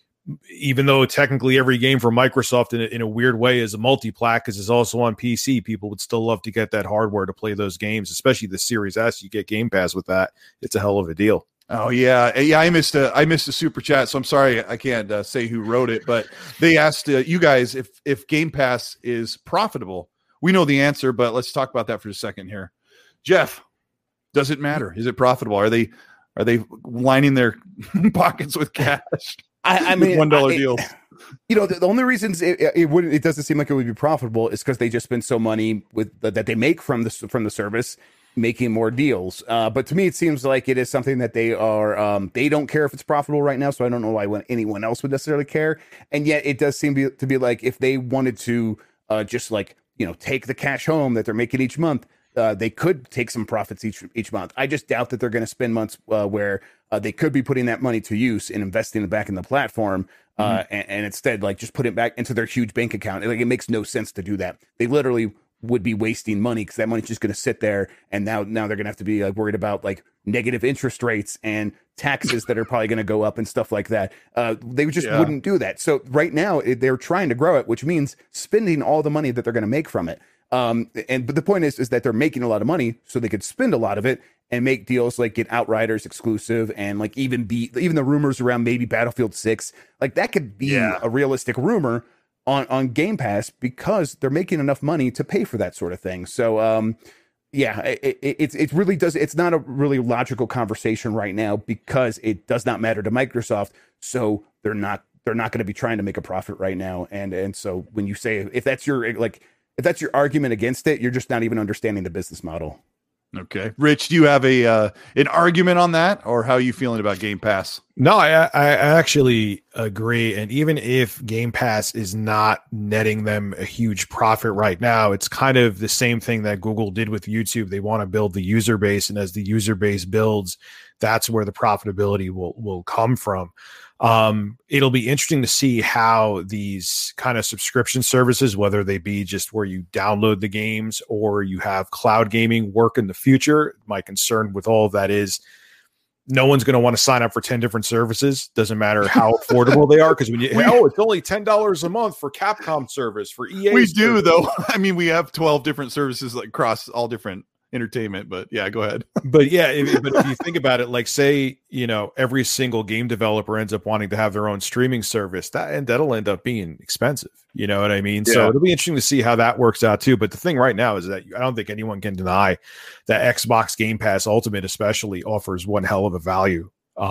even though technically every game from Microsoft in a weird way is a multi-plat because it's also on PC, people would still love to get that hardware to play those games, especially the Series S. You get Game Pass with that. It's a hell of a deal. Oh yeah. I missed a super chat, so I'm sorry I can't say who wrote it, but they asked you guys if Game Pass is profitable. We know the answer, but let's talk about that for a second here. Jeff, does it matter? Is it profitable? Are they lining their pockets with cash? I mean, $1 deals. You know, the only reasons it doesn't seem like it would be profitable is because they just spend so money with that they make from the service, making more deals. But to me, it seems like it is something that they are. They don't care if it's profitable right now, so I don't know why anyone else would necessarily care. And yet, it does seem to be like if they wanted to just like take the cash home that they're making each month. they could take some profits each month. I just doubt that they're going to spend months where they could be putting that money to use and investing it back in the platform, and instead like just put it back into their huge bank account. Like, it makes no sense to do that. They literally would be wasting money because that money's just going to sit there, and now they're going to have to be like worried about like negative interest rates and taxes that are probably going to go up and stuff like that. They just wouldn't do that. So right now they're trying to grow it, which means spending all the money that they're going to make from it. But the point is that they're making a lot of money so they could spend a lot of it and make deals like get Outriders exclusive, and like even the rumors around maybe Battlefield 6, like that could be a realistic rumor on Game Pass, because they're making enough money to pay for that sort of thing. So it really does. It's not a really logical conversation right now because it does not matter to Microsoft. So they're not going to be trying to make a profit right now. And so when you say, if that's your argument against it, you're just not even understanding the business model. Okay. Rich, do you have an argument on that, or how are you feeling about Game Pass? No, I actually agree. And even if Game Pass is not netting them a huge profit right now, it's kind of the same thing that Google did with YouTube. They want to build the user base, and as the user base builds, that's where the profitability will come from. It'll be interesting to see how these kind of subscription services, whether they be just where you download the games or you have cloud gaming, work in the future. My concern with all of that is no one's going to want to sign up for 10 different services. Doesn't matter how affordable they are. Because when it's only $10 a month for Capcom service, for EA. We do though. I mean, we have 12 different services like across all different entertainment, but yeah, go ahead. But yeah, but if you think about it, like say, every single game developer ends up wanting to have their own streaming service, that'll end up being expensive. You know what I mean? Yeah. So it'll be interesting to see how that works out too. But the thing right now is that I don't think anyone can deny that Xbox Game Pass Ultimate especially offers one hell of a value.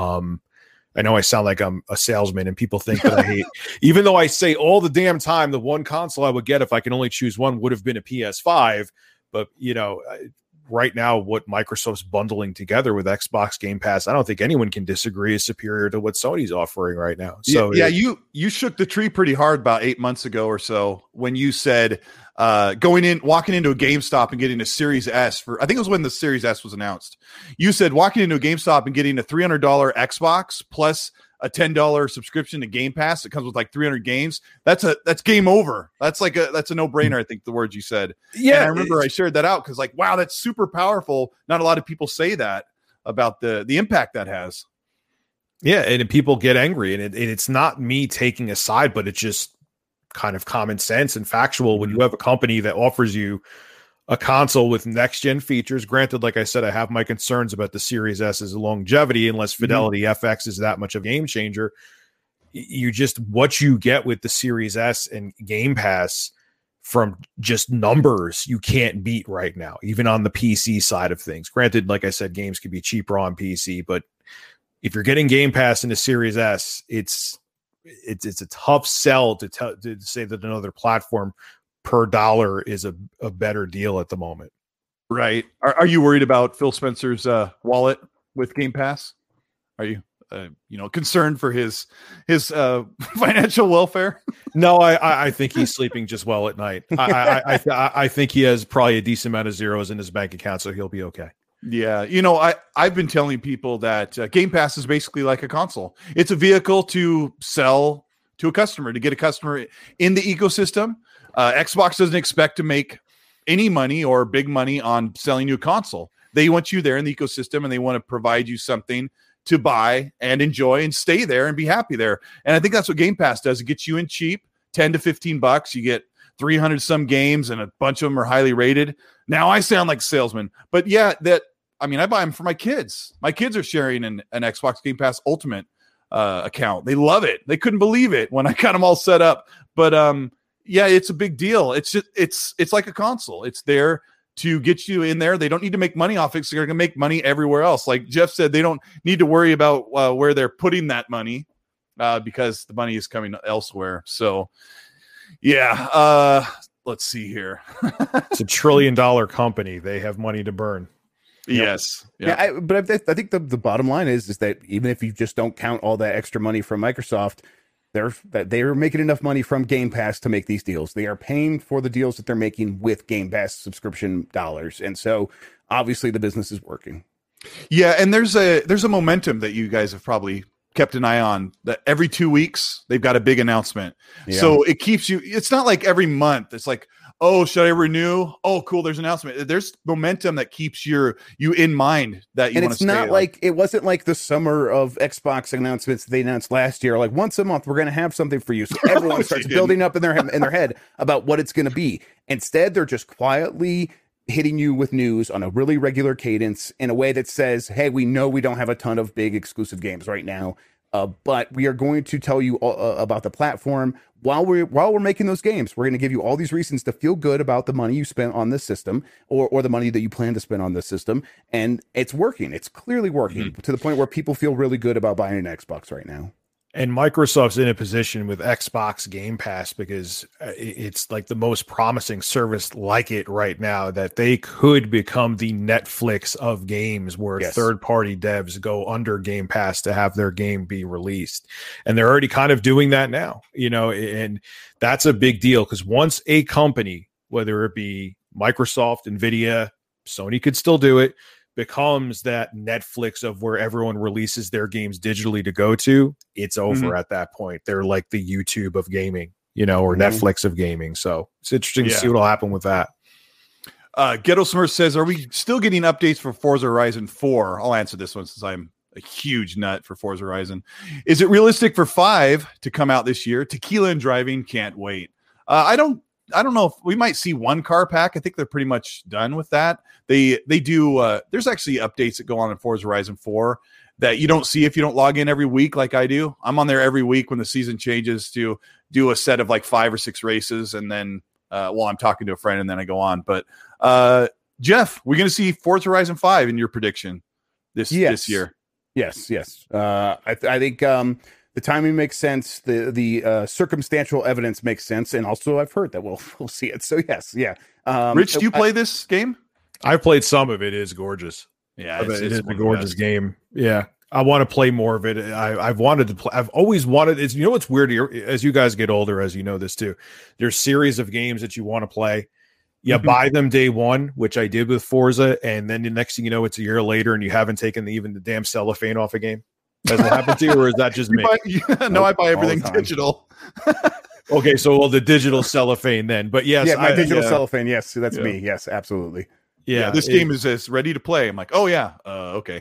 I know I sound like I'm a salesman and people think that I hate, even though I say all the damn time the one console I would get if I can only choose one would have been a PS5. But, right now, what Microsoft's bundling together with Xbox Game Pass, I don't think anyone can disagree is superior to what Sony's offering right now. So you shook the tree pretty hard about 8 months ago or so when you said walking into a GameStop and getting a Series S I think it was when the Series S was announced. You said walking into a GameStop and getting a $300 Xbox plus a $10 subscription to Game Pass that comes with like 300 games. That's game over. That's a no-brainer. I think the words you said. Yeah. And I remember I shared that out because like, wow, that's super powerful. Not a lot of people say that about the impact that has. Yeah. And people get angry, and it's not me taking a side, but it's just kind of common sense and factual. When you have a company that offers you a console with next-gen features, granted, like I said, I have my concerns about the Series S's longevity, unless Fidelity FX is that much of a game changer. What you get with the Series S and Game Pass from just numbers, you can't beat right now, even on the PC side of things. Granted, like I said, games can be cheaper on PC, but if you're getting Game Pass in the Series S, it's a tough sell to say that another platform per dollar is a better deal at the moment. Right. Are you worried about Phil Spencer's wallet with Game Pass? Are you concerned for his financial welfare? No, I think he's sleeping just well at night. I think he has probably a decent amount of zeros in his bank account, so he'll be okay. Yeah. I've been telling people that Game Pass is basically like a console. It's a vehicle to sell to a customer, to get a customer in the ecosystem. Xbox doesn't expect to make any money or big money on selling you a console. They want you there in the ecosystem, and they want to provide you something to buy and enjoy and stay there and be happy there. And I think that's what Game Pass does. It gets you in cheap, $10 to $15. You get 300 some games, and a bunch of them are highly rated. Now I sound like a salesman, but yeah, I buy them for my kids. My kids are sharing an Xbox Game Pass Ultimate account. They love it. They couldn't believe it when I got them all set up. But yeah, it's a big deal. It's just it's like a console. It's there to get you in there. They don't need to make money off it, so they're going to make money everywhere else. Like Jeff said, they don't need to worry about where they're putting that money because the money is coming elsewhere. So, yeah, let's see here. It's $1 trillion company. They have money to burn. Yes. Yeah. But I think the bottom line is that even if you just don't count all that extra money from Microsoft, They're making enough money from Game Pass to make these deals. They are paying for the deals that they're making with Game Pass subscription dollars, and so obviously the business is working. Yeah, and there's a momentum that you guys have probably kept an eye on, that every 2 weeks they've got a big announcement. Yeah. So it keeps you, it's not like every month it's like, oh, should I renew? Oh, cool, there's an announcement. There's momentum that keeps you in mind that you want to stay. And it's not like, it wasn't like the summer of Xbox announcements they announced last year, like once a month we're going to have something for you. So everyone starts building up in their head about what it's going to be. Instead, they're just quietly hitting you with news on a really regular cadence in a way that says, hey, we know we don't have a ton of big exclusive games right now, but we are going to tell you about the platform while we're making those games. We're going to give you all these reasons to feel good about the money you spent on this system, or the money that you plan to spend on this system. And it's working. It's clearly working to the point where people feel really good about buying an Xbox right now. And Microsoft's in a position with Xbox Game Pass because it's like the most promising service like it right now, that they could become the Netflix of games, where third-party devs go under Game Pass to have their game be released. And they're already kind of doing that now, and that's a big deal, because once a company, whether it be Microsoft, Nvidia, Sony could still do it, becomes that Netflix of where everyone releases their games digitally to go to, it's over at that point. They're like the YouTube of gaming, or Netflix of gaming. So it's interesting to see what'll happen with that. Ghetto Smurf says, are we still getting updates for Forza Horizon 4? I'll answer this one since I'm a huge nut for Forza Horizon. Is it realistic for 5 to come out this year? Tequila and Driving can't wait. I don't know if we might see one car pack. I think they're pretty much done with that. They do. There's actually updates that go on in Forza Horizon 4 that you don't see if you don't log in every week like I do. I'm on there every week when the season changes to do a set of like 5 or 6 races, and then I'm talking to a friend, and then I go on. But Jeff, we're going to see Forza Horizon 5 in your prediction this year. Yes. I think the timing makes sense. The circumstantial evidence makes sense, and also I've heard that we'll see it. So yes, yeah. Rich, do you play this game? I've played some of it. It is gorgeous. Yeah, it is a gorgeous game. Yeah, I want to play more of it. I've wanted to play. I've always wanted. It's what's weird, as you guys get older, as you know this too. There's series of games that you want to play. You buy them day one, which I did with Forza, and then the next thing you know, it's a year later, and you haven't taken even the damn cellophane off a game. Has it happened to you, or is that just me? No, I buy everything digital. Okay, so the digital cellophane then. But yes, my digital cellophane. Yes, that's me. Yes, absolutely. Yeah, this game is ready to play. I'm like, oh yeah, okay.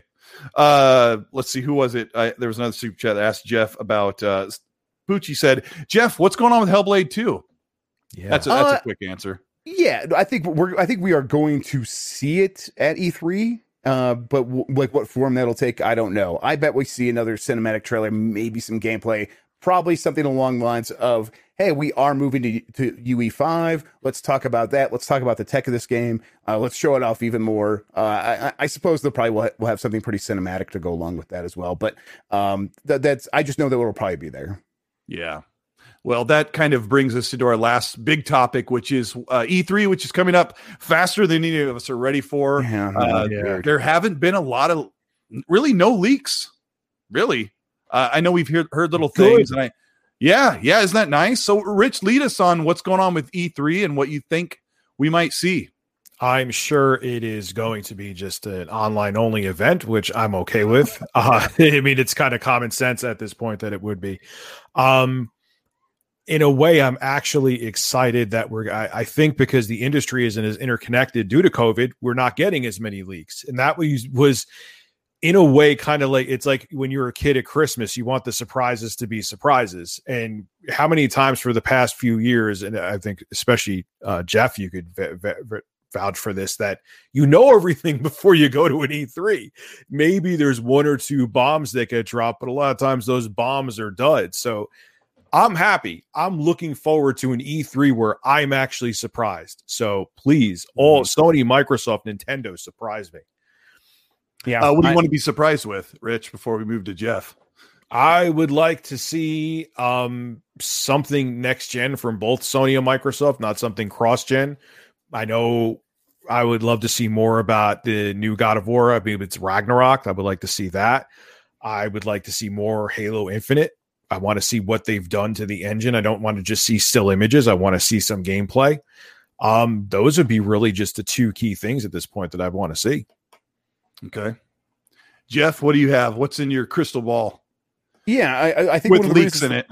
Let's see, who was it? There was another super chat that asked Jeff about. Poochie said, Jeff, what's going on with Hellblade 2? Yeah, that's a quick answer. Yeah, I think we are going to see it at E3. But like what form that'll take, I don't know. I bet we see another cinematic trailer, maybe some gameplay, probably something along the lines of, hey, we are moving to UE5. Let's talk about that. Let's talk about the tech of this game. Let's show it off even more. I suppose they'll probably will have something pretty cinematic to go along with that as well. But that's I just know that it'll probably be there. Yeah. Well, that kind of brings us into our last big topic, which is E3, which is coming up faster than any of us are ready for. There haven't been a lot of, really no leaks, really. I know we've heard little things. And isn't that nice? So, Rich, lead us on what's going on with E3 and what you think we might see. I'm sure it is going to be just an online-only event, which I'm okay with. I mean, it's kind of common sense at this point that it would be. In a way, I'm actually excited that I think because the industry isn't as interconnected due to COVID, we're not getting as many leaks. And that was in a way kind of like, it's like when you're a kid at Christmas, you want the surprises to be surprises. And how many times for the past few years, and I think especially Jeff, you could vouch for this, that everything before you go to an E3. Maybe there's 1 or 2 bombs that get dropped, but a lot of times those bombs are duds. So I'm happy. I'm looking forward to an E3 where I'm actually surprised. So please, all Sony, Microsoft, Nintendo, surprise me. Yeah. What do you want to be surprised with, Rich, before we move to Jeff? I would like to see something next gen from both Sony and Microsoft, not something cross gen. I know I would love to see more about the new God of War. I mean, it's Ragnarok. I would like to see that. I would like to see more Halo Infinite. I want to see what they've done to the engine. I don't want to just see still images. I want to see some gameplay. Those would be really just the two key things at this point that I want to see. Okay. Jeff, what do you have? What's in your crystal ball? Yeah, I think with one of the leaks reasons, in it.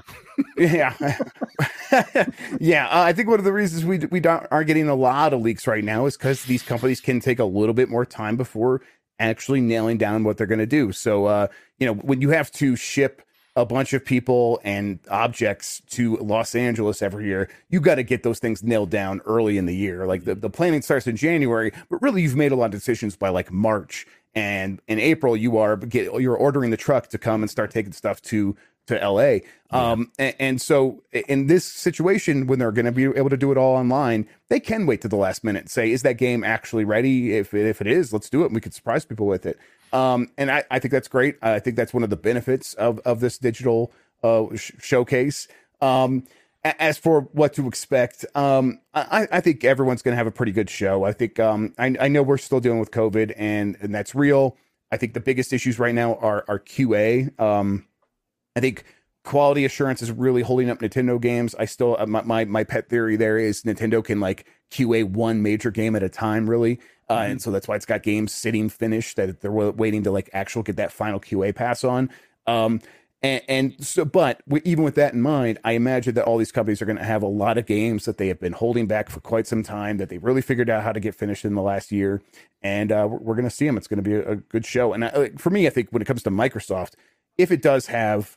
Yeah, I think one of the reasons we aren't getting a lot of leaks right now is because these companies can take a little bit more time before actually nailing down what they're going to do. So, when you have to ship a bunch of people and objects to Los Angeles every year, you got to get those things nailed down early in the year. Like the planning starts in January, but really you've made a lot of decisions by like March. And in April, you're ordering the truck to come and start taking stuff to LA. And so in this situation, when they're going to be able to do it all online, they can wait to the last minute and say, is that game actually ready? If it is, let's do it. And we could surprise people with it. And I think that's great. I think that's one of the benefits of this digital showcase. As for what to expect, I think everyone's going to have a pretty good show. I think I know we're still dealing with COVID, and that's real. I think the biggest issues right now are QA. I think quality assurance is really holding up Nintendo games. I still my pet theory there is Nintendo can like QA one major game at a time, really, and so that's why it's got games sitting finished that they're waiting to like actually get that final QA pass on. And so, but even with that in mind, I imagine that all these companies are going to have a lot of games that they have been holding back for quite some time that they really figured out how to get finished in the last year. And we're going to see them. It's going to be a good show. And for me, I think when it comes to Microsoft, if it does have,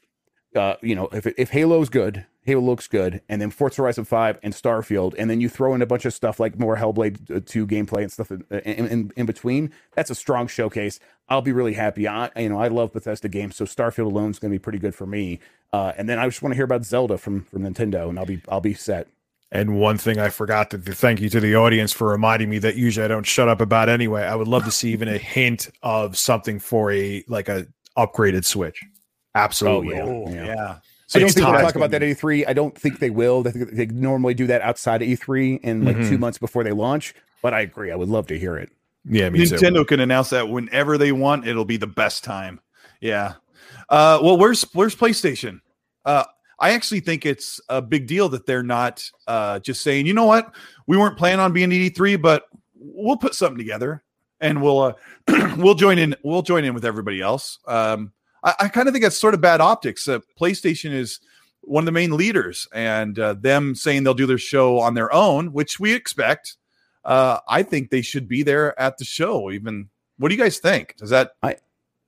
if Halo's good, Halo looks good, and then Forza Horizon 5 and Starfield, and then you throw in a bunch of stuff like more Hellblade 2 gameplay and stuff in between, that's a strong showcase. I'll be really happy. I love Bethesda games, so Starfield alone is going to be pretty good for me. And then I just want to hear about Zelda from Nintendo, and I'll be set. And one thing I forgot to thank you to the audience for reminding me that usually I don't shut up about anyway. I would love to see even a hint of something for a upgraded Switch. Absolutely. Yeah. So I don't think they'll talk about that at E3. I don't think they will. They normally do that outside of E3 in 2 months before they launch. But I agree. I would love to hear it. Yeah, Nintendo can announce that whenever they want. It'll be the best time. Yeah. Well, where's PlayStation? I actually think it's a big deal that they're not just saying, you know what, we weren't planning on being at E3, but we'll put something together and we'll join in. We'll join in with everybody else. I kind of think that's sort of bad optics. PlayStation is one of the main leaders, and them saying they'll do their show on their own, which we expect. I think they should be there at the show. Even, what do you guys think? Does that? I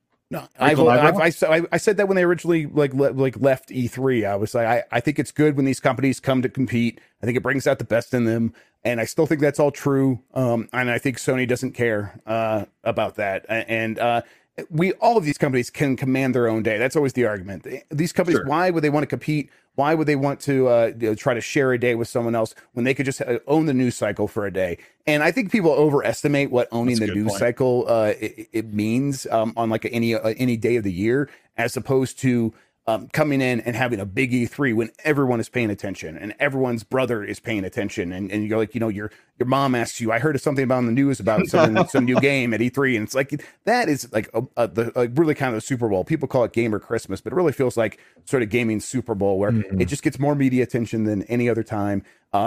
said that when they originally left E3. I was like, I think it's good when these companies come to compete. I think it brings out the best in them, and I still think that's all true. And I think Sony doesn't care about that. And all of these companies can command their own day. That's always the argument. These companies, why would they want to compete? Why would they want to try to share a day with someone else when they could just own the news cycle for a day? And I think people overestimate what owning the news cycle it means on like any day of the year, as opposed to coming in and having a big E3 when everyone is paying attention and everyone's brother is paying attention. And you're like, your mom asks you, I heard something about in the news about some new game at E3. And it's like, that is like really kind of the Super Bowl. People call it Gamer Christmas, but it really feels like sort of gaming Super Bowl where it just gets more media attention than any other time.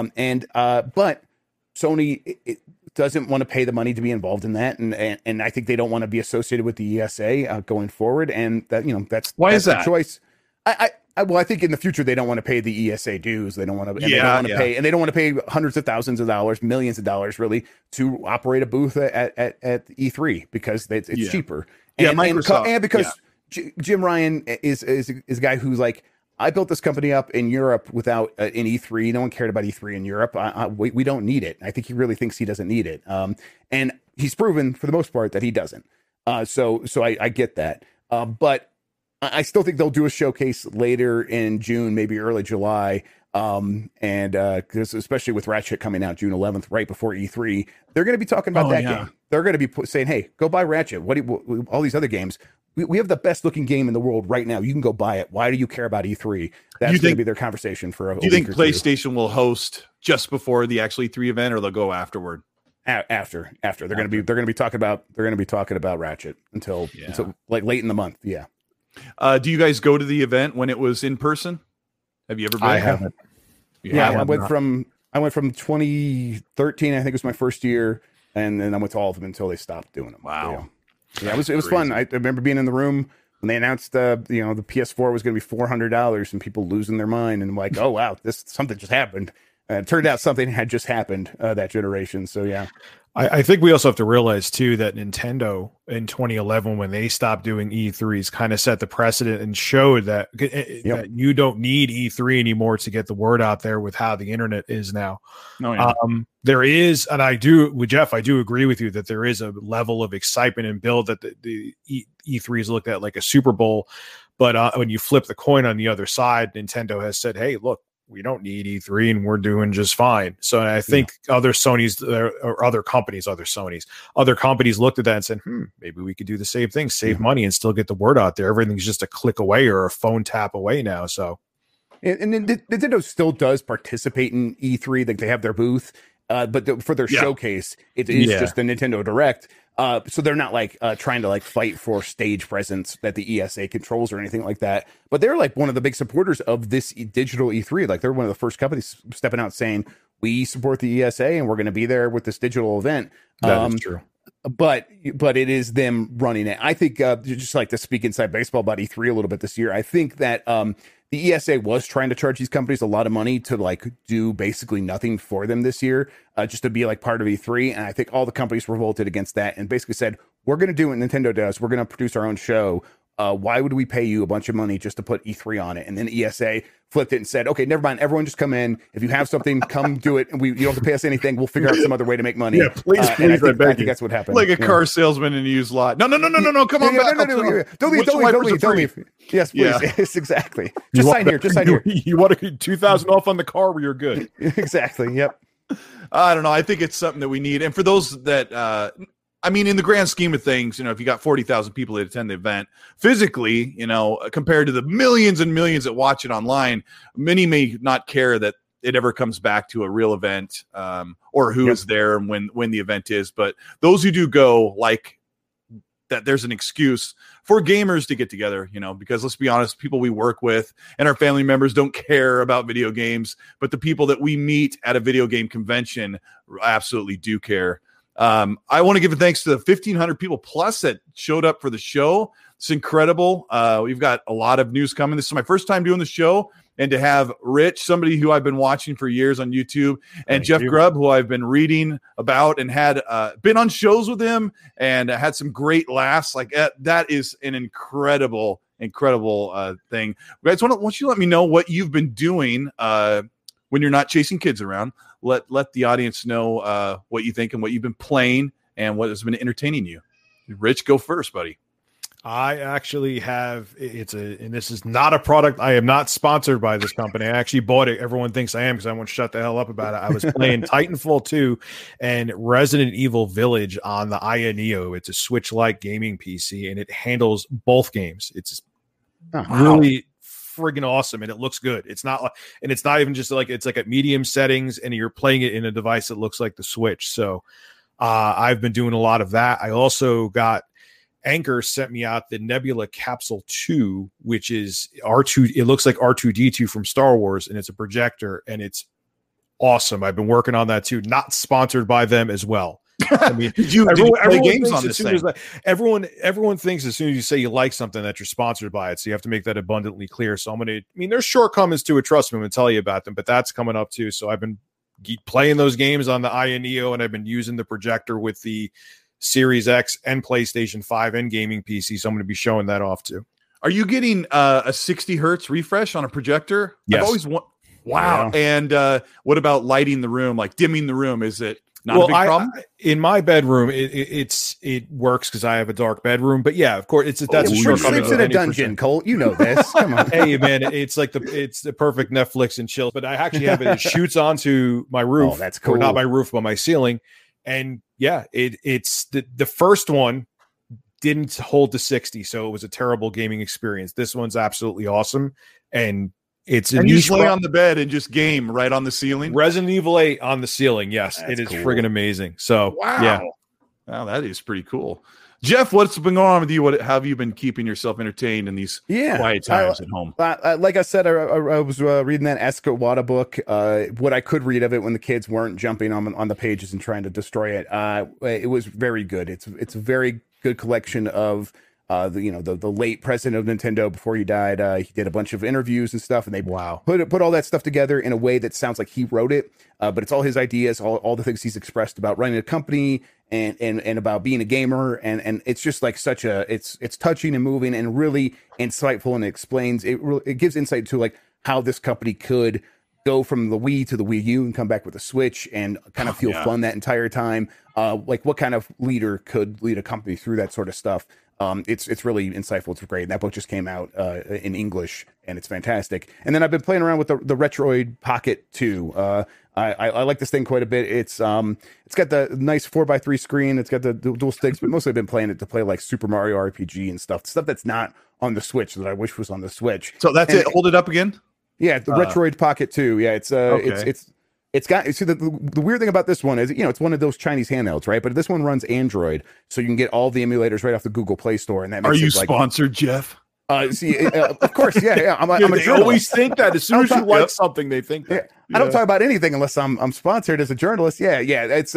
But Sony doesn't want to pay the money to be involved in that. And I think they don't want to be associated with the ESA going forward. And that, that's the choice. I think in the future they don't want to pay the ESA dues. They don't want to. They don't want to pay hundreds of thousands of dollars, millions of dollars, really, to operate a booth at E3 because it's cheaper. And because Jim Ryan is a guy who's like, I built this company up in Europe without an E3. No one cared about E3 in Europe. We don't need it. I think he really thinks he doesn't need it. And he's proven for the most part that he doesn't. So I get that. But I still think they'll do a showcase later in June, maybe early July. And especially with Ratchet coming out June 11th, right before E3, they're going to be talking about that game. They're going to be saying, hey, go buy Ratchet. All these other games. We have the best looking game in the world right now. You can go buy it. Why do you care about E3? That's going to be their conversation for a week or two. Do you think PlayStation will host just before the actual E3 event, or they'll go afterward? After they're going to be talking about Ratchet until like late in the month. Yeah. Do you guys go to the event when it was in person? Have you ever been? I haven't. I went from 2013. I think it was my first year, and then I went to all of them until they stopped doing them. Wow. Yeah, it was fun. I remember being in the room when they announced the PS4 was going to be $400, and people losing their mind and like, oh wow, something just happened. It turned out something had just happened that generation. So yeah. I think we also have to realize too that Nintendo in 2011, when they stopped doing E3s, kind of set the precedent and showed that you don't need E3 anymore to get the word out there with how the internet is now. Oh, yeah. There is, and I do with Jeff, I do agree with you that there is a level of excitement and build that the E3 is looked at like a Super Bowl. But when you flip the coin on the other side, Nintendo has said, hey, look, we don't need E3 and we're doing just fine. So I think other companies looked at that and said, maybe we could do the same thing, save money and still get the word out there. Everything's just a click away or a phone tap away now. So, and Nintendo still does participate in E3. Like they have their booth, but for their showcase, it is just the Nintendo Direct. So they're not like trying to like fight for stage presence that the ESA controls or anything like that. But they're like one of the big supporters of this digital E3. Like they're one of the first companies stepping out saying, we support the ESA and we're going to be there with this digital event. That is true. But it is them running it. I think just like to speak inside baseball about E3 a little bit this year. I think that the ESA was trying to charge these companies a lot of money to like do basically nothing for them this year, just to be like part of E3. And I think all the companies revolted against that and basically said, we're going to do what Nintendo does. We're going to produce our own show. Why would we pay you a bunch of money just to put E3 on it? And then ESA flipped it and said, okay, never mind. Everyone just come in. If you have something, come do it. And you don't have to pay us anything. We'll figure out some other way to make money. Yeah, please. I think that's what happened. Like a car salesman in a used lot. No. Come on back. Don't leave. Yes, please. Yeah. Yes, exactly. Just sign here. You want to 2,000 off on the car where you're good. Exactly. Yep. I don't know. I think it's something that we need. And for those that, in the grand scheme of things, if you got 40,000 people that attend the event physically, compared to the millions and millions that watch it online, many may not care that it ever comes back to a real event or who is there and when the event is. But those who do go, like that, there's an excuse for gamers to get together, because let's be honest, people we work with and our family members don't care about video games, but the people that we meet at a video game convention absolutely do care. I want to give a thanks to the 1,500 people plus that showed up for the show. It's incredible. We've got a lot of news coming. This is my first time doing the show, and to have Rich, somebody who I've been watching for years on YouTube, and Jeff Grubb, who I've been reading about and had been on shows with him and had some great laughs. Like that is an incredible thing. Guys, why don't you let me know what you've been doing when you're not chasing kids around? Let the audience know what you think and what you've been playing and what has been entertaining you. Rich, go first, buddy. I actually have and this is not a product. I am not sponsored by this company. I actually bought it. Everyone thinks I am because I won't shut the hell up about it. I was playing Titanfall 2 and Resident Evil Village on the Aya Neo. It's a Switch-like gaming PC and it handles both games. It's really friggin' awesome and it looks good. It's not even just like it's like at medium settings and you're playing it in a device that looks like the Switch. So I've been doing a lot of that. I also got Anchor sent me out the Nebula Capsule 2, which is R2. It looks like R2D2 from Star Wars, and it's a projector, and it's awesome. I've been working on that too. Not sponsored by them as well. I mean, everyone thinks as soon as you say you like something that you're sponsored by it, so you have to make that abundantly clear. So there's shortcomings to it. Trust me, I'm going to tell you about them, but that's coming up too. So I've been playing those games on the Aya Neo, and I've been using the projector with the Series X and PlayStation 5 and gaming PC. So I'm going to be showing that off too. Are you getting a 60 hertz refresh on a Wow. Yeah. And what about lighting the room, like dimming the room? Is it not a big problem? In my bedroom, it works because I have a dark bedroom. But yeah, of course, that's a shortcoming. Sleeps in a dungeon, Colt. You know this. Come on. Hey man, it's the perfect Netflix and chill. But I actually have it shoots onto my roof. Oh, that's cool. Or not my roof, but my ceiling. And yeah, it's the first one didn't hold to 60, so it was a terrible gaming experience. This one's absolutely awesome, and it's you just lay on the bed and just game right on the ceiling. Resident Evil 8 on the ceiling. Yes, it is friggin' amazing. So wow. Yeah, wow, that is pretty cool. Jeff, what's been going on with you? How have you been keeping yourself entertained in these quiet times at home? Like I said, I was reading that Asuka Wada book. What I could read of it when the kids weren't jumping on the pages and trying to destroy it. It was very good. It's a very good collection of the late president of Nintendo before he died. He did a bunch of interviews and stuff, and they put all that stuff together in a way that sounds like he wrote it. But it's all his ideas, all the things he's expressed about running a company and about being a gamer, and it's just like it's touching and moving and really insightful, and it explains it gives insight to like how this company could go from the Wii to the Wii U and come back with a Switch and kind of feel fun that entire time. Like what kind of leader could lead a company through that sort of stuff. It's really insightful. It's great. And that book just came out in English, and it's fantastic. And then I've been playing around with the Retroid Pocket 2. I like this thing quite a bit. It's got the nice 4x3 screen. It's got the dual sticks, but mostly I've been playing it to play like Super Mario RPG and stuff that's not on the Switch that I wish was on the Switch. So that's it. Hold it up again. Yeah, the Retroid Pocket 2. Yeah, it's got, see, the weird thing about this one is, it's one of those Chinese handhelds, right? But this one runs Android, so you can get all the emulators right off the Google Play Store. And that makes Are you sponsored, Jeff? Of course, yeah. I'm a they journalist. always think that as soon as you like something, they think that. I don't talk about anything unless I'm sponsored as a journalist. Yeah. It's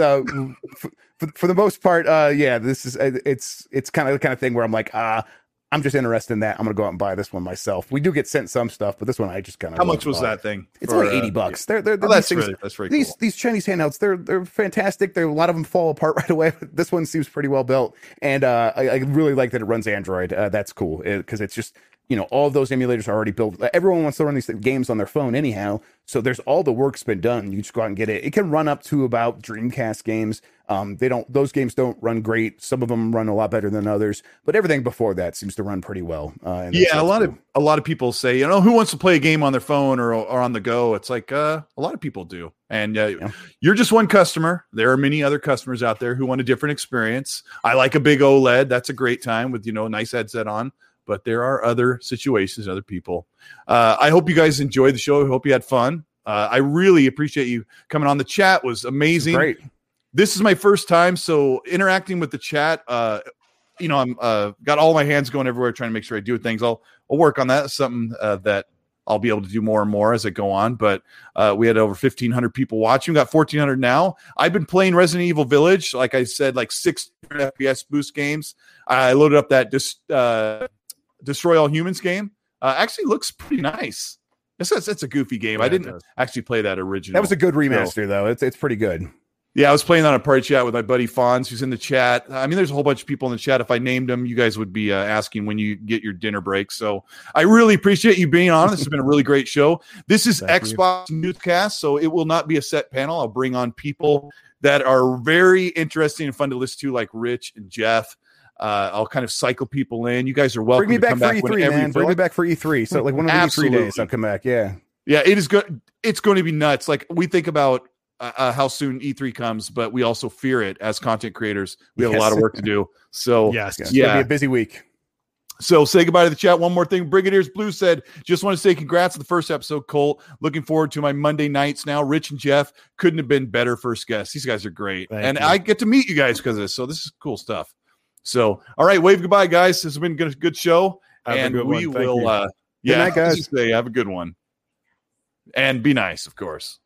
for the most part, this is it's kind of the kind of thing where I'm like, I'm just interested in that. I'm gonna go out and buy this one myself. We do get sent some stuff, but this one I just kind of. How much was that thing? It's only $80. Yeah. That's very cool. These Chinese handhelds, they're fantastic. A lot of them fall apart right away. But this one seems pretty well built, and I really like that it runs Android. That's cool because it's just. All of those emulators are already built. Everyone wants to run these games on their phone anyhow. So there's all the work's been done. You just go out and get it. It can run up to about Dreamcast games. Those games don't run great. Some of them run a lot better than others, but everything before that seems to run pretty well. A lot of people say, who wants to play a game on their phone or on the go? It's like a lot of people do. And you're just one customer. There are many other customers out there who want a different experience. I like a big OLED. That's a great time with, a nice headset on. But there are other situations, other people. I hope you guys enjoyed the show. I hope you had fun. I really appreciate you coming on. The chat was amazing. Great. This is my first time, so interacting with the chat. I'm got all my hands going everywhere, trying to make sure I do things. I'll work on that. It's something that I'll be able to do more and more as I go on. But we had over 1,500 people watching. We got 1,400 now. I've been playing Resident Evil Village, like I said, like 6 FPS boost games. I loaded up that Destroy All Humans game. Actually looks pretty nice. It's a goofy game. I didn't actually play that original. That was a good remaster, though. It's pretty good. Yeah, I was playing on a party chat with my buddy Fonz, who's in the chat. I mean, there's a whole bunch of people in the chat. If I named them, you guys would be asking when you get your dinner break. So I really appreciate you being on. This has been a really great show. This is Xbox Newscast, so it will not be a set panel. I'll bring on people that are very interesting and fun to listen to, like Rich and Jeff. I'll kind of cycle people in. You guys are welcome. Bring me to back come for back E3, man. Bring me like. back for E3. So like one of the E3 days, I'll come back. Yeah. Yeah, it is good. It's going to be nuts. Like we think about how soon E3 comes, but we also fear it as content creators. We have a lot of work to do. So yes, it's going to be a busy week. So say goodbye to the chat. One more thing. Brigadier's Blue said, just want to say congrats on the first episode, Colt. Looking forward to my Monday nights now. Rich and Jeff couldn't have been better first guests. These guys are great. Thank you. I get to meet you guys because of this. So this is cool stuff. So, all right, wave goodbye, guys. This has been a good show. And we will, Good night, guys. Have a good one. And be nice, of course.